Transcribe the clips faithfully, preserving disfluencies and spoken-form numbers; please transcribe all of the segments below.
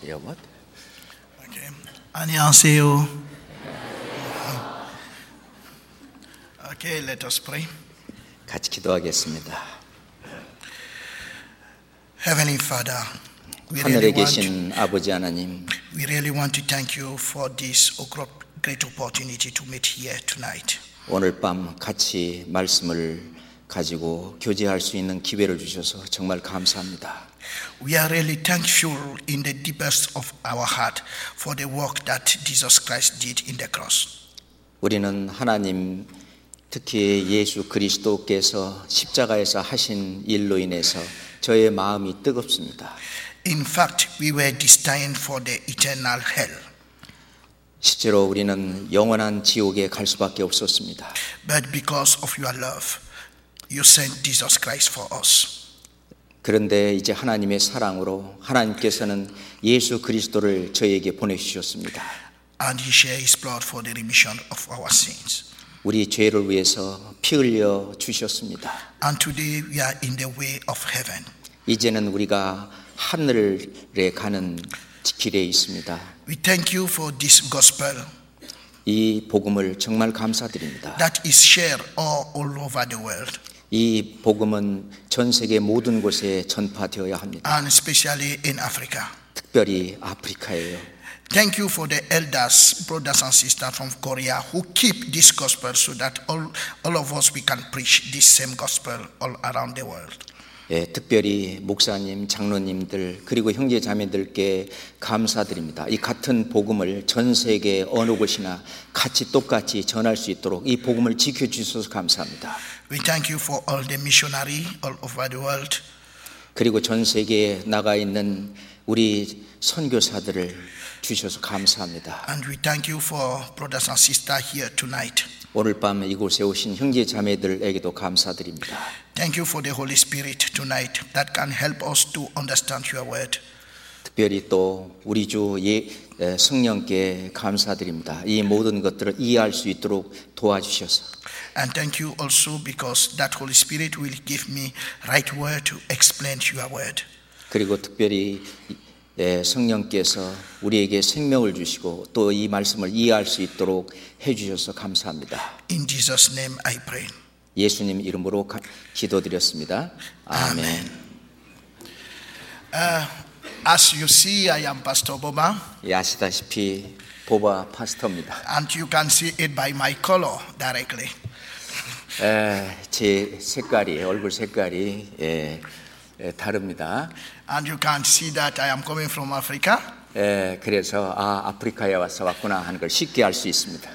Yeah, what? Okay. 안녕하세요. Okay, let us pray. 같이 기도하겠습니다. Heavenly Father, we really 하늘에 want, 계신 아버지 하나님, we really want to thank you for this great opportunity to meet here tonight. 오늘 밤 같이 말씀을 가지고 교제할 수 있는 기회를 주셔서 정말 감사합니다. We are really thankful in the deepest of our heart for the work that Jesus Christ did in the cross. 우리는 하나님, 특히 예수 그리스도께서 십자가에서 하신 일로 인해서 저의 마음이 뜨겁습니다. In fact, we were destined for the eternal hell. 실제로 우리는 영원한 지옥에 갈 수밖에 없었습니다. But because of your love, you sent Jesus Christ for us. 그런데 이제 하나님의 사랑으로 하나님께서는 예수 그리스도를 저에게 보내주셨습니다. And he shed his blood for the remission of our sins. 우리 죄를 위해서 피 흘려 주셨습니다. And today we are in the way of heaven. 이제는 우리가 하늘에 가는 길에 있습니다. We thank you for this gospel 이 복음을 정말 감사드립니다. that is shared all, all over the world. 이 복음은 전 세계 모든 곳에 전파되어야 합니다. And especially in Africa. 특별히 아프리카예요. Thank you for the elders, brothers and sisters from Korea who keep this gospel so that all, all of us we can preach this same gospel all around the world. 예, 특별히 목사님, 장로님들 그리고 형제 자매들께 감사드립니다. 이 같은 복음을 전 세계 어느 곳이나 같이 똑같이 전할 수 있도록 이 복음을 지켜주셔서 감사합니다. We thank you for all the missionary all over the world. 그리고 전 세계에 나가 있는 우리 선교사들을 주셔서 감사합니다. And we thank you for brothers and sisters here tonight. 오늘 밤 이곳에 오신 형제 자매들에게도 감사드립니다. Thank you for the Holy Spirit tonight that can help us to understand your word. 특별히 또 우리 주 예, 성령께 감사드립니다. 이 모든 것들을 이해할 수 있도록 도와주셔서. And thank you also because that Holy Spirit will give me right word to explain your word. 그리고 특별히 네, 성령께서 우리에게 생명을 주시고 또 이 말씀을 이해할 수 있도록 해주셔서 감사합니다. In Jesus' name I pray. 예수님 이름으로 가, 기도드렸습니다. 아멘. Uh, as you see, I am Pastor Boba. 예, 아시다시피 보바 파스터입니다. And you can see it by my color directly. 에, 제 색깔이 얼굴 색깔이 예, 예, 다릅니다. And you can see that I am coming from Africa. 예, 그래서 아 아프리카에 와서 왔구나 하는 걸 쉽게 알 수 있습니다.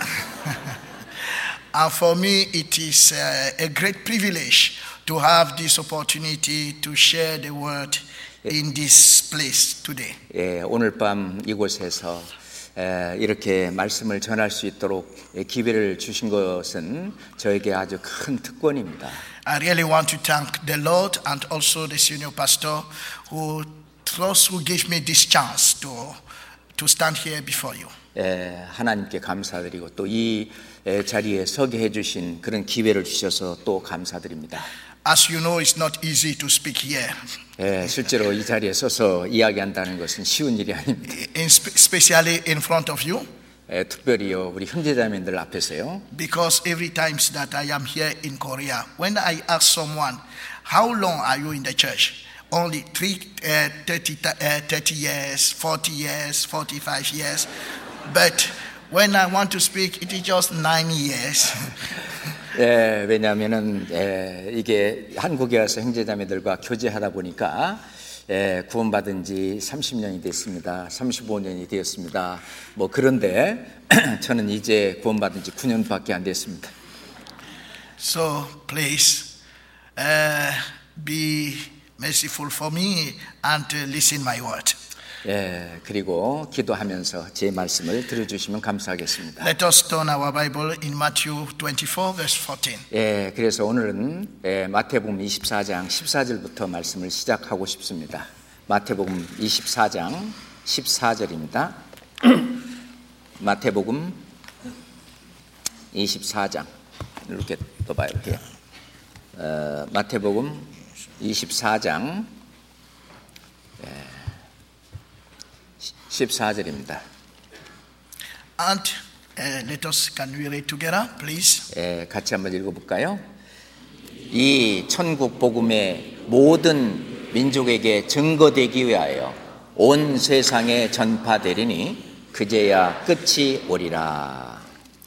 And for me, it is a, a great privilege to have this opportunity to share the word in this place today. 예, 오늘 밤 이곳에서 에, 이렇게 말씀을 전할 수 있도록 기회를 주신 것은 저에게 아주 큰 특권입니다. I really want to thank the Lord and also the senior pastor who trust who gave me this chance to to stand here before you. 에, 하나님께 감사드리고 또 이 자리에 서게 해주신 그런 기회를 주셔서 또 감사드립니다. As you know, it's not easy to speak here. 에, 실제로 이 자리에 서서 이야기한다는 것은 쉬운 일이 아닙니다. In, especially in front of you. 에, 특별히요 우리 형제자매들 앞에서요. Because every time that I am here in Korea, when I ask someone, how long are you in the church? Only three, uh, thirty, uh, thirty years, forty years, forty-five years. But when I want to speak, it is just nine years. 예, 왜냐하면은 예, 이게 한국에 와서 형제자매들과 교제하다 보니까 예, 구원받은 지 삼십 년이 됐습니다. 삼십오 년이 되었습니다. 뭐 그런데 저는 이제 구원받은 지 구 년밖에 안 됐습니다. So please uh, be merciful for me and uh, listen my word. 예, 그리고 기도하면서 제 말씀을 들어주시면 감사하겠습니다. Let us turn our Bible in Matthew twenty-four, verse fourteen. 예, 그래서 오늘은 예, 마태복음 이십사 장 십사 절부터 말씀을 시작하고 싶습니다. 마태복음 이십사 장 십사 절입니다. 마태복음 이십사 장 이렇게 떠봐요. 이렇게. 어, 마태복음 이십사 장 예. 십사 절입니다. And uh, let us, can we read together, please? 예, 같이 한번 읽어볼까요? 이 천국 복음의 모든 민족에게 증거되기 위하여 온 세상에 전파되리니 그제야 끝이 오리라.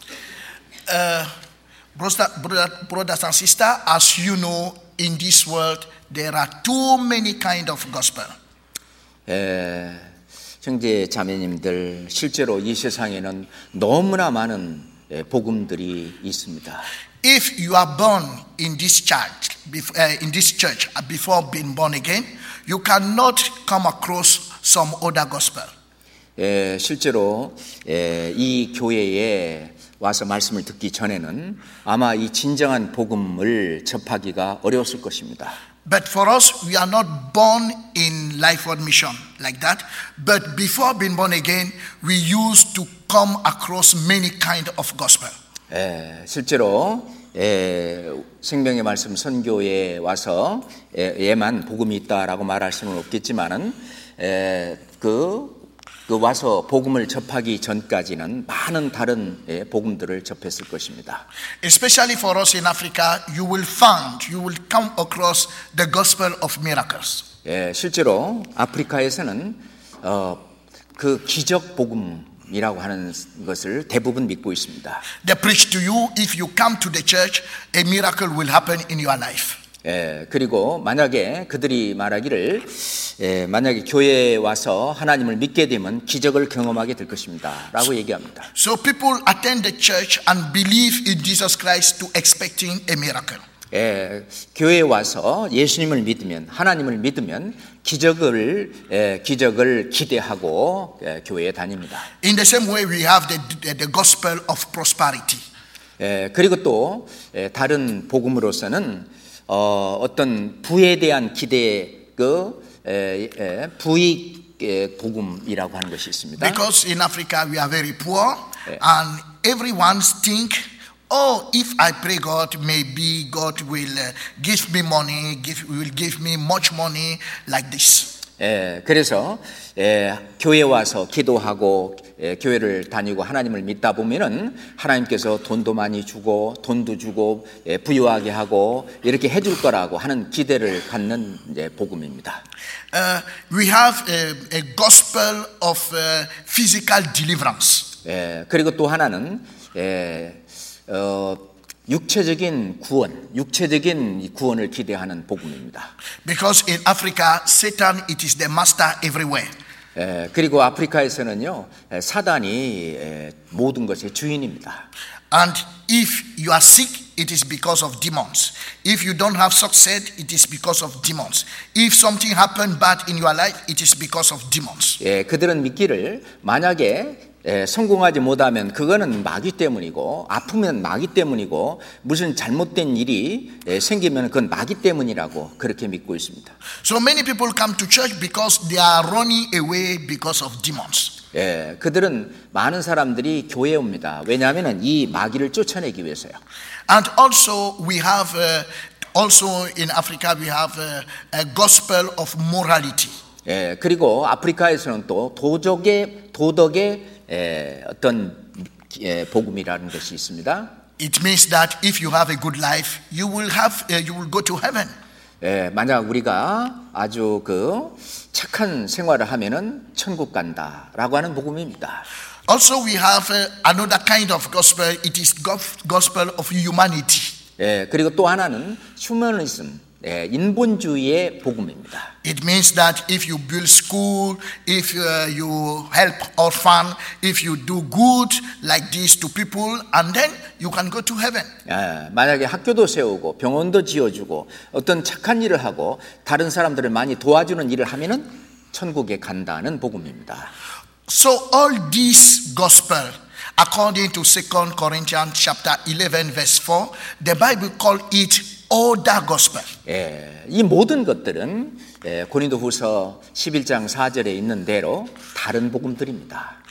Uh, brother, brother, brothers and sisters, as you know, in this world there are too many kind of gospel. 예, 형제 자매님들, 실제로 이 세상에는 너무나 많은 예, 복음들이 있습니다. If you are born in this church, before, uh, in this church before being born again, you cannot come across some other gospel. 예, 실제로 예, 이 교회에 와서 말씀을 듣기 전에는 아마 이 진정한 복음을 접하기가 어려웠을 것입니다. But for us, we are not born in Lifeword Mission like that. But before being born again, we used to come across many kind of gospel. 예, 실제로 예, 생명의 말씀 선교에 와서 예, 예만 복음이 있다라고 말할 수는 없겠지만은 예, 그, 그 와서 복음을 접하기 전까지는 많은 다른 예, 복음들을 접했을 것입니다. Especially for us in Africa, you will find, you will come across the gospel of miracles. 예, 실제로 아프리카에서는 어, 그 기적 복음이라고 하는 것을 대부분 믿고 있습니다. They preach to you, if you come to the church, a miracle will happen in your life. 예, 그리고 만약에 그들이 말하기를 예, 만약에 교회에 와서 하나님을 믿게 되면 기적을 경험하게 될 것입니다 라고 얘기합니다. So people attend the church and believe in Jesus Christ to expecting a miracle. 예, 교회에 와서 예수님을 믿으면, 하나님을 믿으면 기적을 예, 기적을 기대하고 예, 교회에 다닙니다. In the same way, we have the, the gospel of prosperity. 예, 그리고 또 예, 다른 복음으로서는 어, 어떤 부에 대한 기대, 그 에, 에, 부익 에, 복음이라고 하는 것이 있습니다. Because in Africa we are very poor, 예. and everyone think, oh, if I pray God, maybe God will uh, give me money, give, will give me much money like this. 예, 그래서 예, 교회 와서 기도하고 예, 교회를 다니고 하나님을 믿다 보면은 하나님께서 돈도 많이 주고 돈도 주고 예, 부유하게 하고 이렇게 해줄 거라고 하는 기대를 갖는 이제 복음입니다. Uh, we have a, a gospel of uh, physical deliverance. 예, 그리고 또 하나는 예, 어, 육체적인 구원, 육체적인 구원을 기대하는 복음입니다. Because in Africa, Satan it is the master everywhere. 예, 그리고 아프리카에서는요, 예, 사단이 예, 모든 것의 주인입니다. And if you are sick, it is because of demons. If you don't have success, it is because of demons. If something happened bad in your life, it is because of demons. 예, 그들은 믿기를 만약에 예, 성공하지 못하면 그거는 마귀 때문이고 아프면 마귀 때문이고 무슨 잘못된 일이 예, 생기면 그건 마귀 때문이라고 그렇게 믿고 있습니다. So many people come to church because they are running away because of demons. 예, 그들은 많은 사람들이 교회에 옵니다. 왜냐하면 이 마귀를 쫓아내기 위해서요. And also we have uh, also in Africa we have a, a gospel of morality. 예, 그리고 아프리카에서는 또 도덕의 도덕의 예, 어떤 예, 복음이라는 것이 있습니다. It means that if you have a good life, you will have uh, you will go to heaven. 예, 만약 우리가 아주 그 착한 생활을 하면은 천국 간다라고 하는 복음입니다. Also, we have uh, another kind of gospel. It is gospel of humanity. 예, 그리고 또 하나는 휴머니즘, 예, 인본주의의 복음입니다. It means that if you build school, if uh, you help orphan, if you do good like this to people, and then you can go to heaven. 예, 만약에 학교도 세우고 병원도 지어주고 어떤 착한 일을 하고 다른 사람들을 많이 도와주는 일을 하면은 천국에 간다는 복음입니다. So all this gospel, according to Second Corinthians chapter eleven verse four, the Bible call it other gospel. 예, 이 모든 것들은 예, 고린도후서 십일 장 사 절에 있는 대로 다른 복음들입니다.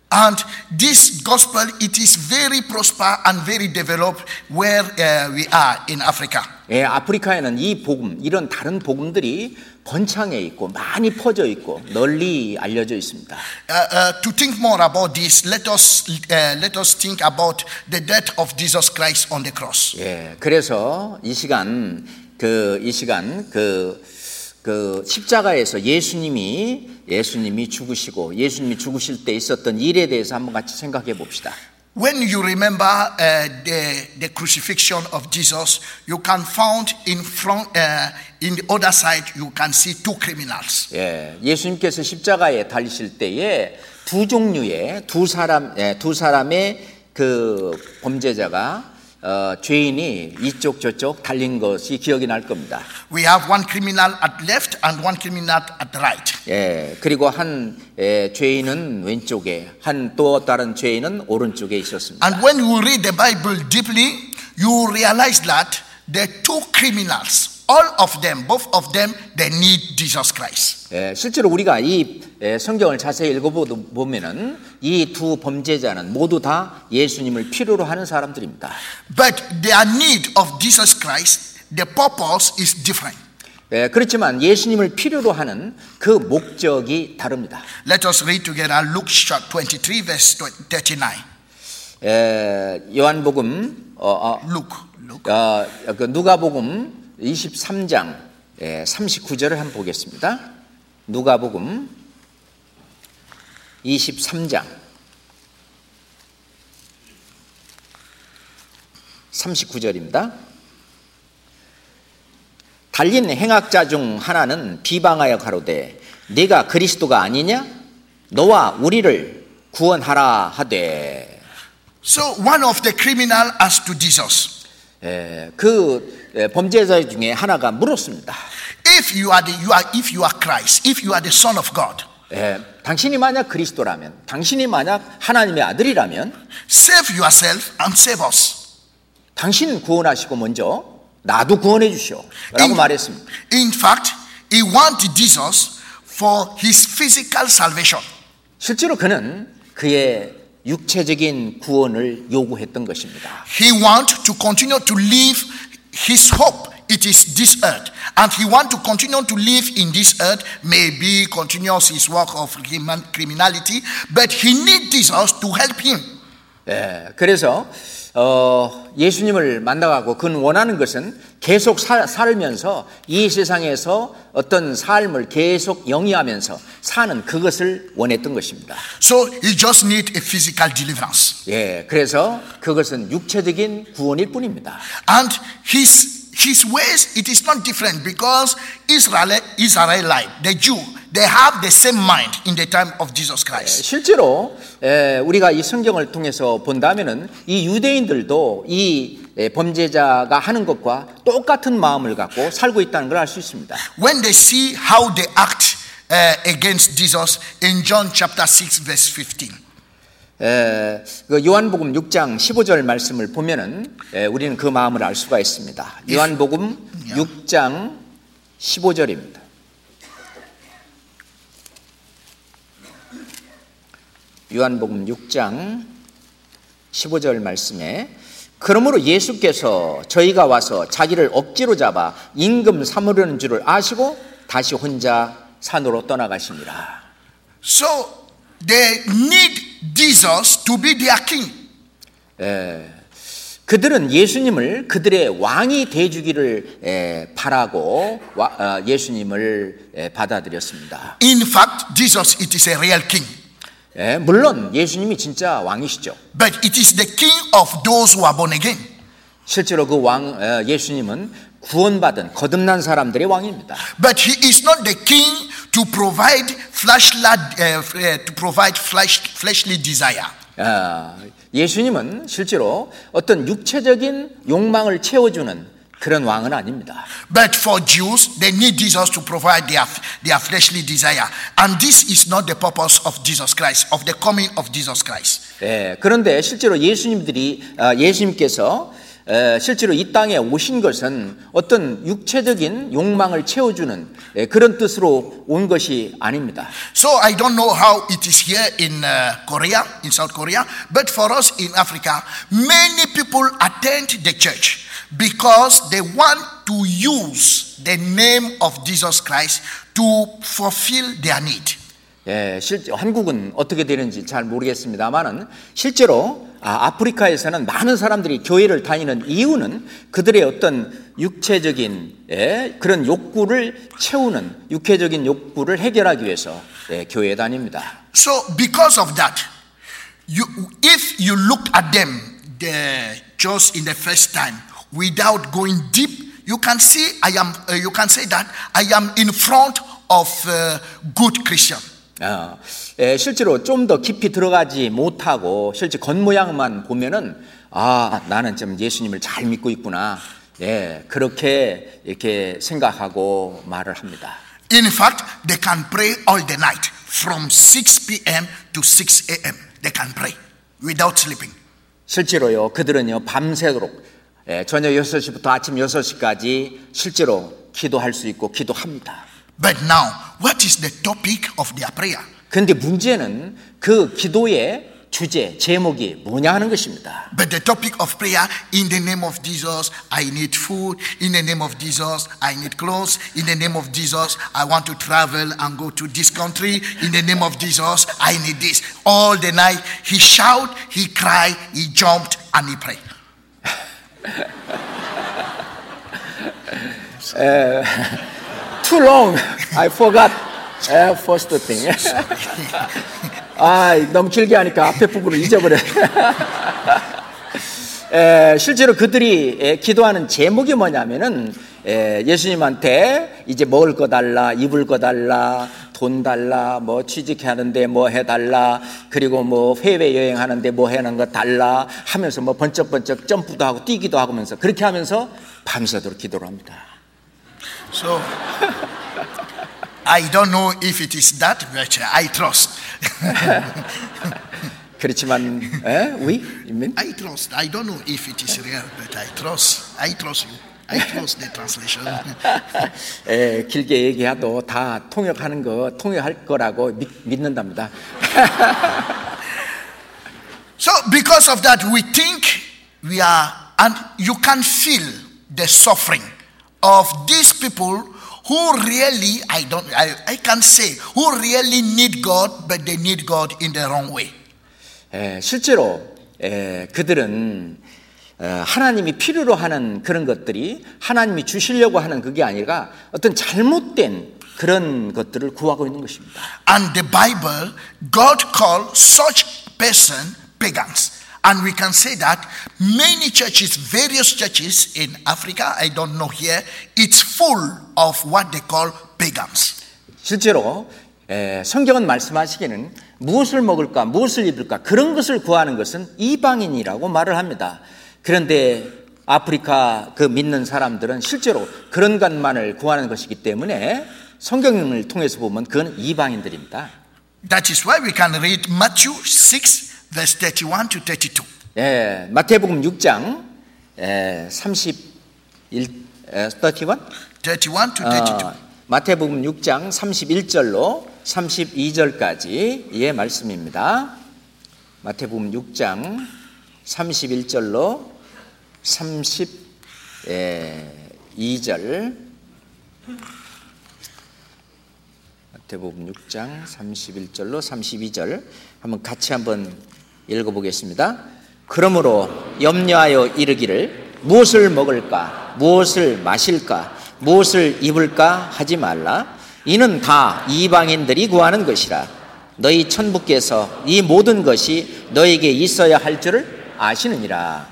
And this gospel, it is very prosper and very developed where uh, we are in Africa. 예, 아프리카에는 이 복음, 이런 다른 복음들이 번창해 있고 많이 퍼져 있고 널리 알려져 있습니다. Uh, uh, to think more about this, let us uh, let us think about the death of Jesus Christ on the cross. 예, 그래서 이 시간 그 이 시간 그 그 십자가에서 예수님이 예수님이 죽으시고 예수님이 죽으실 때 있었던 일에 대해서 한번 같이 생각해 봅시다. When you remember uh, the the crucifixion of Jesus, you can find in front uh, in the other side you can see two criminals. 예, 예수님께서 십자가에 달리실 때에 두 종류의 두 사람 예, 두 사람의 그 범죄자가 어, 죄인이 이쪽 저쪽 달린 것이 기억이 날 겁니다. We have one criminal at left and one criminal at the right. 예, 그리고 한 예, 죄인은 왼쪽에, 한 또 다른 죄인은 오른쪽에 있었습니다. And when you read the Bible deeply, you realize that the two criminals, all of them, both of them, they need Jesus Christ. 예, 실제로 우리가 이 예, 성경을 자세히 읽어보면은 이 두 범죄자는 모두 다 예수님을 필요로 하는 사람들입니다. But their need of Jesus Christ, the purpose is different. 예, 그렇지만 예수님을 필요로 하는 그 목적이 다릅니다. Let us read together Luke twenty-three verse thirty-nine. 예, 요한복음 어, 어, Luke, Luke. 어, 그 누가복음 이십삼 장 예, 삼십구 절을 한번 보겠습니다. 누가복음 이십삼 장 삼십구 절입니다. 달린 행악자 중 하나는 비방하여 가로되 네가 그리스도가 아니냐? 너와 우리를 구원하라 하되. So one of the criminal asked to Jesus. 예, 그 범죄자 중에 하나가 물었습니다. If you are the you are if you are Christ, if you are the Son of God, 예, 당신이 만약 그리스도라면, 당신이 만약 하나님의 아들이라면, save yourself and save us. 당신 구원하시고 먼저 나도 구원해 주시오 라고 말했습니다. In fact, he wanted Jesus for his physical salvation. 실제로 그는 그의 육체적인 구원을 요구했던 것입니다. He wanted to continue to live his hope. It is this earth. And he want to continue to live in this earth, maybe continues his work of criminality, but he need Jesus to help him. 예, 그래서 어, 예수님을 만나가고 그는 원하는 것은 계속 사, 살면서 이 세상에서 어떤 삶을 계속 영위하면서 사는 그것을 원했던 것입니다. So he just need a physical deliverance. 예, 그래서 그것은 육체적인 구원일 뿐입니다. And his his ways, it is not different because Israel, Israelite, the Jew, they have the same mind in the time of Jesus Christ. 실제로 에, 우리가 이 성경을 통해서 본다면은 이 유대인들도 이 에, 범죄자가 하는 것과 똑같은 마음을 갖고 살고 있다는 걸 알 수 있습니다. When they see how they act uh, against Jesus in John chapter six verse fifteen. 에, 그 요한복음 육 장 십오 절 말씀을 보면은 에, 우리는 그 마음을 알 수가 있습니다. 요한복음 육 장 십오 절입니다. 요한복음 육 장 십오 절 말씀에 그러므로 예수께서 저희가 와서 자기를 억지로 잡아 임금 삼으려는 줄을 아시고 다시 혼자 산으로 떠나가십니다. So they need Jesus to be their king. 에, 그들은 예수님을 그들의 왕이 되어주기를 에, 바라고 와, 어, 예수님을 에, 받아들였습니다. In fact, Jesus it is a real king. 예, 물론 예수님이 진짜 왕이시죠. But it is the king of those who are born again. 실제로 그 왕 예수님은 구원받은 거듭난 사람들의 왕입니다. But he is not the king to provide fleshly uh, to provide flesh, fleshly desire. 아, 예수님은 실제로 어떤 육체적인 욕망을 채워주는 그런 왕은 아닙니다. But for Jews, they need Jesus to provide their, their fleshly desire. And this is not the purpose of Jesus Christ, of the coming of Jesus Christ. 예, 그런데 실제로 예수님들이, 예수님께서 에, 실제로 이 땅에 오신 것은 어떤 육체적인 욕망을 채워주는 에, 그런 뜻으로 온 것이 아닙니다. So I don't know how it is here in uh, Korea, in South Korea, but for us in Africa, many people attend the church because they want to use the name of Jesus Christ to fulfill their need. 예, 실제 한국은 어떻게 되는지 잘 모르겠습니다만은 실제로 아, 아프리카에서는 많은 사람들이 교회를 다니는 이유는 그들의 어떤 육체적인 예, 그런 욕구를 채우는 육체적인 욕구를 해결하기 위해서 예, 교회에 다닙니다. So because of that, you, if you look at them the, just in the first time without going deep, you can see I am. Uh, you can say that I am in front of uh, good Christian. 어, 예, 실제로 좀 더 깊이 들어가지 못하고 실제 겉모양만 보면은 아 나는 좀 예수님을 잘 믿고 있구나. 예, 그렇게 이렇게 생각하고 말을 합니다. In fact, they can pray all the night from six p.m. to six a.m. They can pray without sleeping. 실제로요, 그들은요 밤새도록 예, 저녁 여섯 시부터 아침 여섯 시까지 실제로 기도할 수 있고 기도합니다. But now, what is the topic of their prayer? 그런데 문제는 그 기도의 주제, 제목이 뭐냐 하는 것입니다. But the topic of prayer, in the name of Jesus, I need food. In the name of Jesus, I need clothes. In the name of Jesus, I want to travel and go to this country. In the name of Jesus, I need this. All the night, he shout, he cry, he jumped, and he prayed. uh, too long. I forgot uh, first thing. 아, 너무 길게 하니까 앞에 부분을 잊어버려. 에, 실제로 그들이 에, 기도하는 제목이 뭐냐면은 에, 예수님한테 이제 먹을 거 달라, 입을 거 달라, 돈 달라, 뭐 취직하는데 뭐 해달라, 그리고 뭐 해외 여행하는데 뭐 해는 거 달라 하면서 뭐 번쩍번쩍 점프도 하고 뛰기도 하면서 그렇게 하면서 밤새도록 기도를 합니다. So I don't know if it is that, but I trust. 그렇지만, 에? We? You mean? I trust. I don't know if it is real, but I trust. I trust you. I trust the translation. 에, 길게 얘기해도 다 통역하는 거, 통역할 거라고 믿, 믿는답니다. So because of that, we think we are, and you can feel the suffering of these people who really, I don't, I, I can say, who really need God, but they need God in the wrong way. 에, 실제로 에, 그들은 에, 하나님이 필요로 하는 그런 것들이 하나님이 주시려고 하는 그게 아니라 어떤 잘못된 그런 것들을 구하고 있는 것입니다. And the Bible, God called such person pagans. And we can say that many churches, various churches in Africa, I don't know here, it's full of what they call pagans. 실제로 에, 성경은 말씀하시기는 무엇을 먹을까, 무엇을 입을까 그런 것을 구하는 것은 이방인이라고 말을 합니다. 그런데 아프리카 그 믿는 사람들은 실제로 그런 것만을 구하는 것이기 때문에 성경을 통해서 보면 그건 이방인들입니다. That is why we can read Matthew six, verse thirty-one to thirty-two. 예, 마태복음 육 장 예, 삼십일, 예, 삼십일? thirty-one to thirty-two. 어, 마태복음 육 장 삼십일 절로 삼십이 절까지의 말씀입니다. 마태복음 육 장 삼십일 절로 삼십이 절. 마태복음 육 장 삼십일 절로 삼십이 절 한번 같이 한번 읽어보겠습니다. 그러므로 염려하여 이르기를 무엇을 먹을까, 무엇을 마실까, 무엇을 입을까 하지 말라. 이는 다 이방인들이 구하는 것이라. 너희 천부께서 이 모든 것이 너에게 있어야 할 줄을 아시느니라.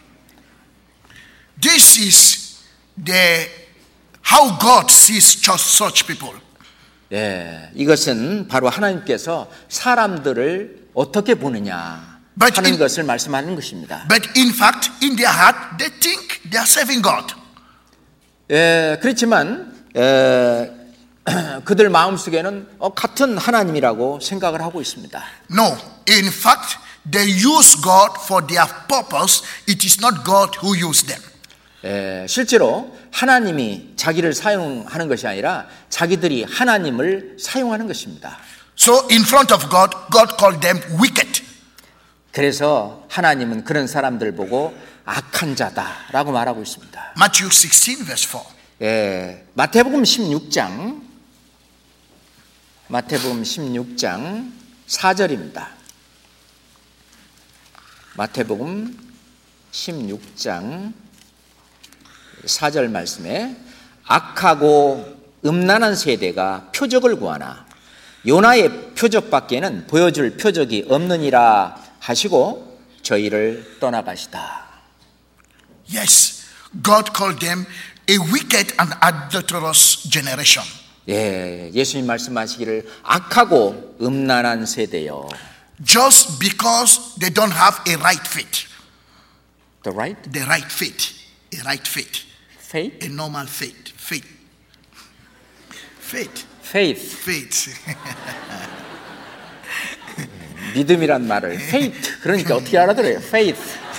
This is the how God sees such people. 예, 이것은 바로 하나님께서 사람들을 어떻게 보느냐 But 하는 in, 것을 말씀하는 것입니다. but in fact, in their heart, they think they are serving God. 예, 그렇지만 에, 그들 마음속에는 어, 같은 하나님이라고 생각을 하고 있습니다. No, in fact, they use God for their purpose. It is not God who used them. 에, 실제로 하나님이 자기를 사용하는 것이 아니라 자기들이 하나님을 사용하는 것입니다. So in front of God, God called them wicked. 그래서 하나님은 그런 사람들 보고 악한 자다라고 말하고 있습니다. Matthew sixteen verse four. 예, 마태복음 십육 장 마태복음 십육 장 사 절입니다. 마태복음 십육 장 사 절 말씀에 악하고 음란한 세대가 표적을 구하나 요나의 표적밖에는 보여줄 표적이 없느니라 하시고 저희를 떠나가시다. Yes, God called them a wicked and adulterous generation. 예, 예수님 말씀하시기를 악하고 음란한 세대요. Just because they don't have a right faith. The right? The right faith. A right faith. Faith? A normal faith. Faith. Faith. Faith. Faith. 믿음이란 말을 faith. 그러니까 어떻게 알아들어요? Faith.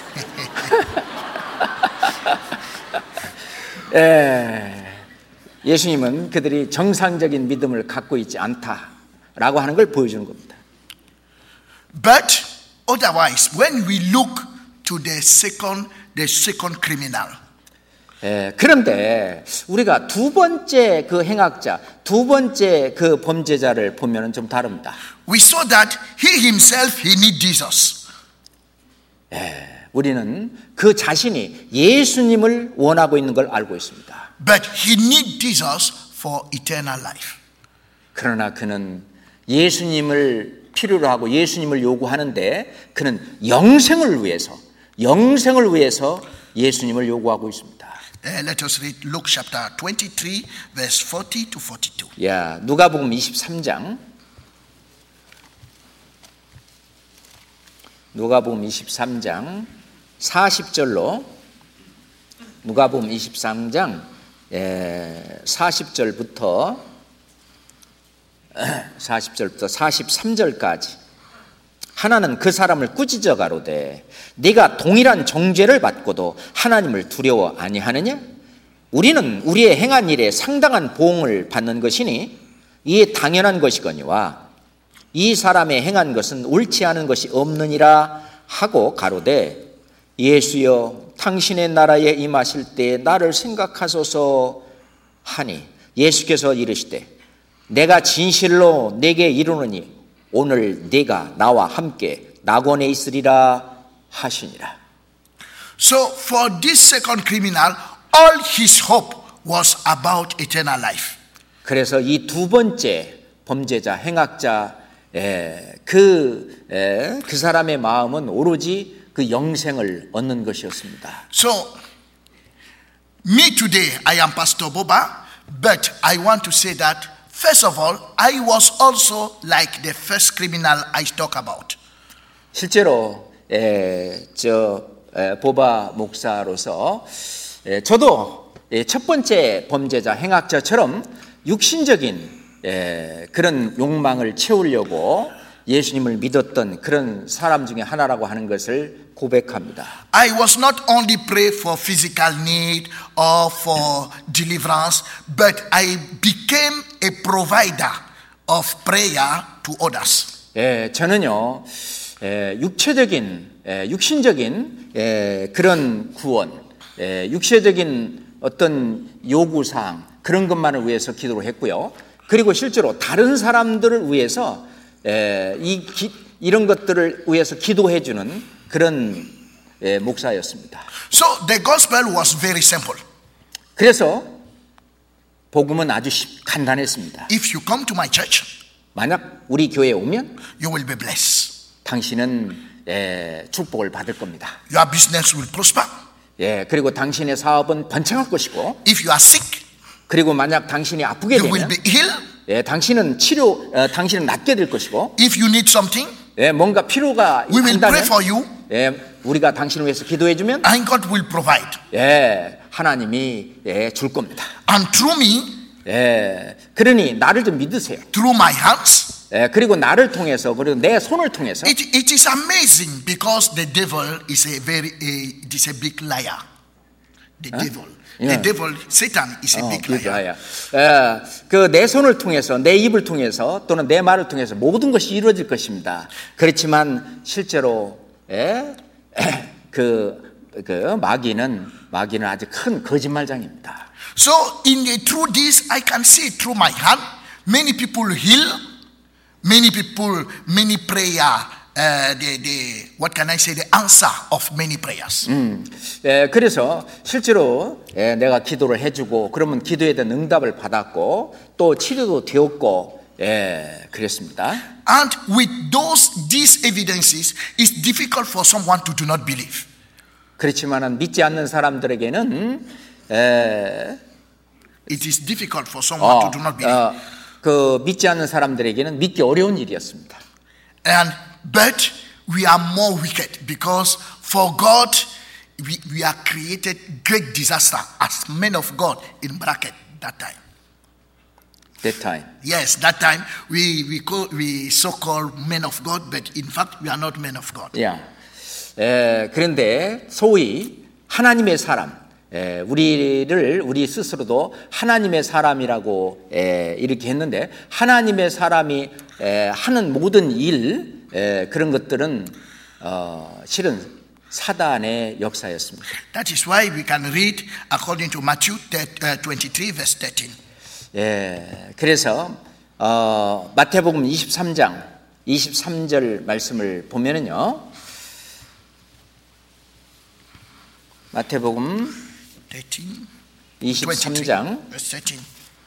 예. 예수님은 그들이 정상적인 믿음을 갖고 있지 않다라고 하는 걸 보여주는 겁니다. But otherwise, when we look to the second, the second criminal, 예, 그런데 우리가 두 번째 그 행악자, 두 번째 그 범죄자를 보면은 좀 다릅니다. we saw that he himself he need Jesus. 예, 우리는 그 자신이 예수님을 원하고 있는 걸 알고 있습니다. But he need Jesus for eternal life. 그러나 그는 예수님을 필요로 하고 예수님을 요구하는데 그는 영생을 위해서, 영생을 위해서 예수님을 요구하고 있습니다. Uh, let us read Luke chapter twenty-three, verse forty to forty-two. 야, 누가복음 이십삼 장. 누가복음 이십삼 장 사십 절로 누가복음 이십삼 장 사십 절부터 사십 절부터 사십삼 절까지 하나는 그 사람을 꾸짖어 가로되 네가 동일한 정죄를 받고도 하나님을 두려워 아니하느냐? 우리는 우리의 행한 일에 상당한 보응을 받는 것이니 이에 당연한 것이거니와 이 사람의 행한 것은 옳지 않은 것이 없느니라 하고 가로되 예수여 당신의 나라에 임하실 때 나를 생각하소서 하니 예수께서 이르시되 내가 진실로 내게 이르노니 오늘 네가 나와 함께 낙원에 있으리라 하시니라. So for this second criminal, all his hope was about eternal life. 그래서 이 두 번째 범죄자, 행악자 그, 에, 그 사람의 마음은 오로지 그 영생을 얻는 것이었습니다. So me today, I am Pastor Boba, but I want to say that first of all, I was also like the first criminal I talk about. 실제로 에, 저 에, 보바 목사로서 에, 저도 에, 첫 번째 범죄자 행악자처럼 육신적인 에, 그런 욕망을 채우려고 예수님을 믿었던 그런 사람 중에 하나라고 하는 것을 고백합니다. I was not only pray for physical need or for deliverance, but I became a provider of prayer to others. 예, 저는요, 예, 육체적인, 예, 육신적인 예, 그런 구원, 예, 육체적인 어떤 요구사항 그런 것만을 위해서 기도를 했고요. 그리고 실제로 다른 사람들을 위해서 예, 이 기, 이런 것들을 위해서 기도해주는 그런 예, 목사였습니다. So the gospel was very simple. 그래서 복음은 아주 간단했습니다. If you come to my church, 만약 우리 교회에 오면 you will be blessed. 당신은 예, 축복을 받을 겁니다. Your business will prosper. 예, 그리고 당신의 사업은 번창할 것이고, If you are sick, 그리고 만약 당신이 아프게 you will 되면, be healed. 예, 당신은 치료, 어, 당신은 낫게 될 것이고, If you need something, 예, 뭔가 필요가 we will pray 있다면, for you, 예, 우리가 당신을 위해서 기도해주면, and God will provide. 예, 하나님이 예, 줄 겁니다. And through me, 예, 그러니 나를 좀 믿으세요. through my hands, 예, 그리고 나를 통해서 그리고 내 손을 통해서 It, it is amazing because the devil is a very a, it is a big liar. The devil, Yeah. the devil, Satan is a 어, big liar. 예, 그 내 손을 통해서 내 입을 통해서 또는 내 말을 통해서 모든 것이 이루어질 것입니다. 그렇지만 실제로 예, 그, 그 마귀는 마귀는 아주 큰 거짓말장입니다. So in the, through this, I can see through my hand, many people heal, many people, many prayer. Uh, the, the, what can I say? The answer of many prayers. 음, 예, 그래서 실제로 예, 내가 기도를 해주고 그러면 기도에 대한 응답을 받았고 또 치료도 되었고 예, 그랬습니다. And with those these evidences, it's difficult for someone to do not believe. 그렇지만은 믿지 않는 사람들에게는 에, It is difficult for someone 어, to do not believe. 어, 그 믿지 않는 사람들에게는 믿기 어려운 일이었습니다. And but we are more wicked because for God we, we are created great disaster as men of God in bracket that time. That time. Yes, that time we we call we so called men of God, but in fact we are not men of God. 야, 에, 그런데 소위 하나님의 사람, 에, 우리를 우리 스스로도 하나님의 사람이라고 에, 이렇게 했는데 하나님의 사람이 에, 하는 모든 일 에, 그런 것들은 어, 실은 사단의 역사였습니다. That is why we can read according to Matthew twenty-three verse thirteen. 예, 그래서 어, 마태복음 이십삼 장 이십삼 절 말씀을 보면은요. 마태복음 thirteen, 이십삼 장 verse thirteen.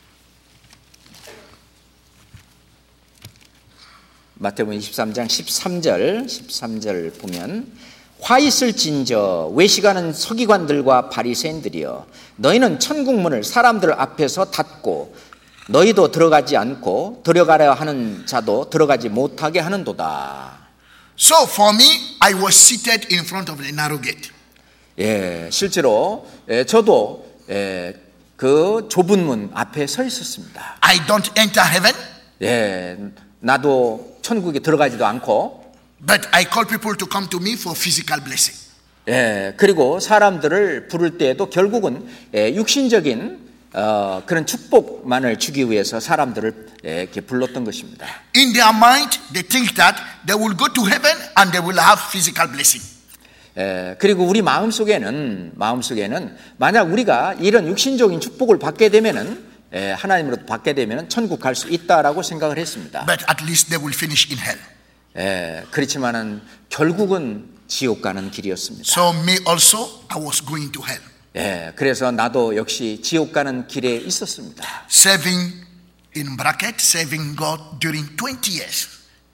마태복음 이십삼 장 십삼 절 십삼 절 보면 화 있을진저 외식하는 서기관들과 바리새인들이여 너희는 천국 문을 사람들 앞에서 닫고 너희도 들어가지 않고 들어가려 하는 자도 들어가지 못하게 하는도다. So for me, I was seated in front of the narrow gate. 예, 실제로 예, 저도 예, 그 좁은 문 앞에 서 있었습니다. I don't enter heaven, 예, 나도 천국에 들어가지도 않고, but I call people to come to me for physical blessing. 예, 그리고 사람들을 부를 때에도 결국은 예, 육신적인 어, 그런 축복만을 주기 위해서 사람들을 예, 이렇게 불렀던 것입니다. In their mind, they think that they will go to heaven and they will have physical blessing. 예, 그리고 우리 마음 속에는 마음 속에는 만약 우리가 이런 육신적인 축복을 받게 되면은 예, 하나님으로부터 받게 되면은 천국 갈 수 있다라고 생각을 했습니다. But at least they will finish in hell. 예, 그렇지만은 결국은 지옥 가는 길이었습니다. So me also, I was going to hell. 예, 그래서 나도 역시 지옥 가는 길에 있었습니다. Serving in bracket, serving God during twenty years.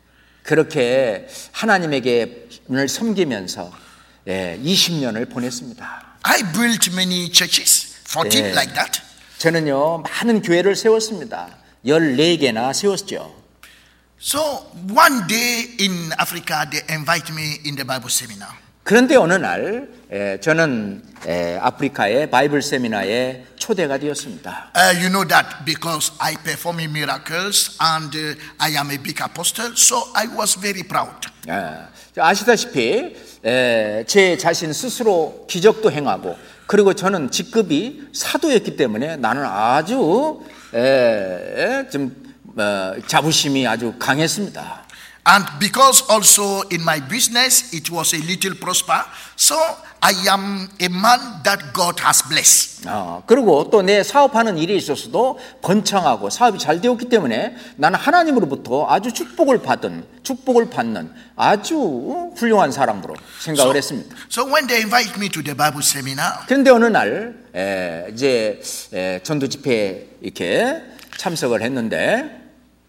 그렇게 하나님에게 을 섬기면서 예, 이십 년을 보냈습니다. I built many churches, fourteen Yeah. like that. 저는요 많은 교회를 세웠습니다. 열네 개나 세웠죠. So one day in Africa, they invite me in the Bible seminar. 그런데 어느 날 에, 저는 에, 아프리카의 바이블 세미나에 초대가 되었습니다. Uh, you know that because I perform miracles and uh, I am a big apostle, so I was very proud. 에, 아시다시피 에, 제 자신 스스로 기적도 행하고 그리고 저는 직급이 사도였기 때문에 나는 아주 에, 좀 어, 자부심이 아주 강했습니다. And because also in my business it was a little prosper, so I am a man that God has blessed. 어, 그리고 또 내 사업하는 일에 있어서도 번창하고 사업이 잘 되었기 때문에 나는 하나님으로부터 아주 축복을 받은 축복을 받는 아주 훌륭한 사람으로 생각을 So, 했습니다. so when they invite me to the Bible seminar, 그런데 어느 날 에, 이제 에, 전도 집회에 이렇게 참석을 했는데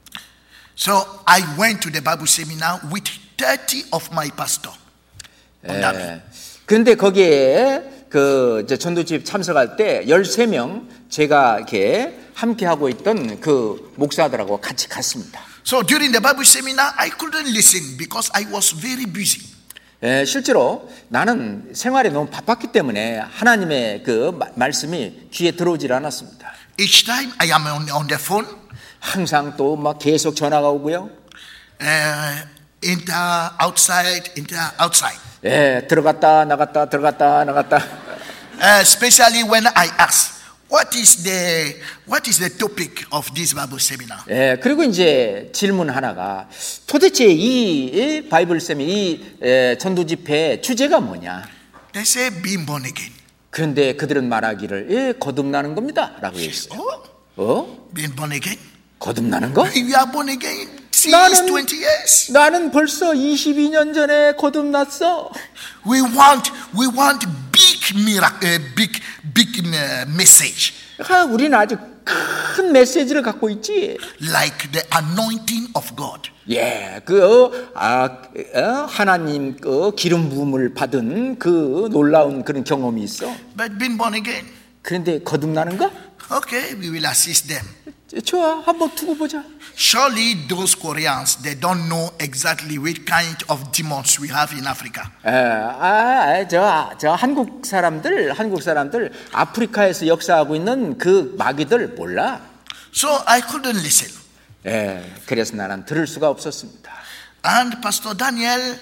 so I went to the Bible seminar with thirty of my pastor. 에, 그런데 거기에 그 이제 전도집 참석할 때 열세 명 제가 이렇게 함께 하고 있던 그 목사들하고 같이 갔습니다. So during the Bible seminar, I couldn't listen because I was very busy. 에, 실제로 나는 생활에 너무 바빴기 때문에 하나님의 그 마, 말씀이 귀에 들어오질 않았습니다. Each time I am on, on the phone, 항상 또 막 계속 전화가 오고요. uh, enter, outside, enter, outside. 예, 들어갔다 나갔다 들어갔다 나갔다. Uh, especially when I ask, what is the what is the topic of this Bible seminar? 예, 그리고 이제 질문 하나가 도대체 이, 이 바이블 세미 이 에, 전도 집회 주제가 뭐냐? They say being born again. 그런데 그들은 말하기를 예, 거듭나는 겁니다라고 했어요. Oh, 어? being born again? 거듭나는 거? We are born again since 나는- twenty years. 나는 벌써 이십이 년 전에 거듭났어. We want we want big miracle, uh, big big uh, message 아, 우리는 아주 큰 메시지를 갖고 있지. like the anointing of God. 예, 그 아, 어, 하나님 그 기름 부음을 받은 그 놀라운 그런 경험이 있어. But being born again, 그런데 거듭나는 거? okay, we will assist them. 좋아, 한번 두고 보자. Surely those Koreans, they don't know exactly which kind of demons we have in Africa. 에, 아, 저, 저 한국 사람들, 한국 사람들 아프리카에서 역사하고 있는 그 마귀들 몰라. So I couldn't listen. 예, 그래서 나는 들을 수가 없었습니다. And Pastor Daniel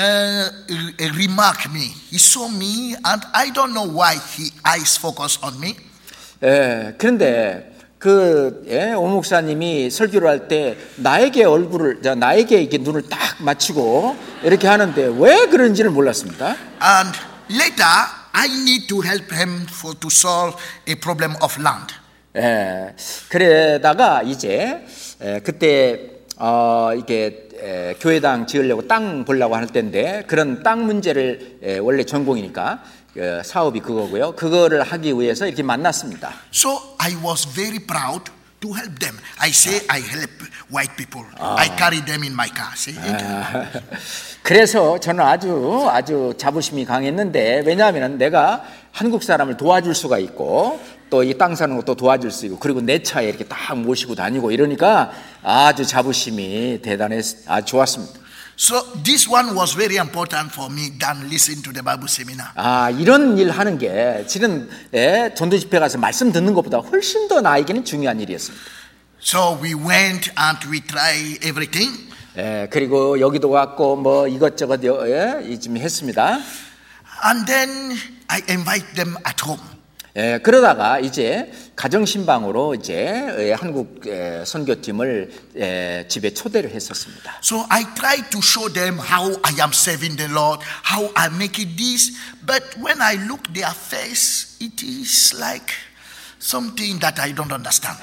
uh, remarked me. He saw me, and I don't know why he eyes focus on me. 예, 그런데 그 예, 오 목사님이 설교를 할 때 나에게 얼굴을, 저, 나에게 이렇게 눈을 딱 맞추고 이렇게 하는데 왜 그런지를 몰랐습니다. And later, I need to help him for to solve a problem of land. 예, 그러다가 이제 에, 그때 어, 이게 에, 교회당 지으려고 땅 보려고 할 때인데 그런 땅 문제를 에, 원래 전공이니까 그 사업이 그거고요. 그거를 하기 위해서 이렇게 만났습니다. So I was very proud to help them. I say I help white people. I carry them in my car. See? 아, 그래서 저는 아주 아주 자부심이 강했는데 왜냐하면 내가 한국 사람을 도와줄 수가 있고 또 이 땅 사는 것도 도와줄 수 있고 그리고 내 차에 이렇게 딱 모시고 다니고 이러니까 아주 자부심이 대단했, 아주 좋았습니다. So this one was very important for me than listen to the Bible seminar. 아, 이런 일 하는 게 실은 예, 전도 집회 가서 말씀 듣는 것보다 훨씬 더 나에게는 중요한 일이었습니다. So we went and we tried everything. 예, 그리고 여기도 왔고 뭐 이것저것 예, 좀 했습니다. And then I invite them at home. 예, 그러다가 이제 가정신방으로 이제 예, 한국 예, 선교팀을 예, 집에 초대를 했었습니다. So I tried to show them how I am serving the Lord, how I make it this. But when I look their face, it is like something that I don't understand.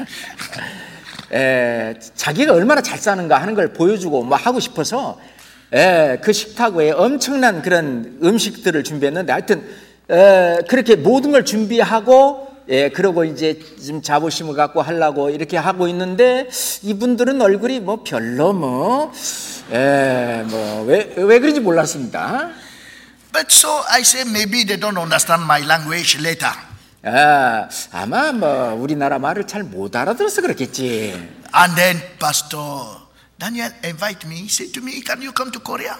에, 자기가 얼마나 잘 사는가 하는 걸 보여주고 뭐 하고 싶어서 에, 그 식탁 외에 엄청난 그런 음식들을 준비했는데 하여튼 에, 그렇게 모든 걸 준비하고 예, 그러고 이제 좀 자부심을 갖고 하려고 이렇게 하고 있는데 이분들은 얼굴이 뭐 별로 뭐, 에, 뭐, 왜, 왜 그런지 몰랐습니다. But so I say maybe they don't understand my language later. 아, 아마 뭐 우리나라 말을 잘 못 알아들어서 그렇겠지. And then Pastor Daniel invite me. He said to me, can you come to Korea?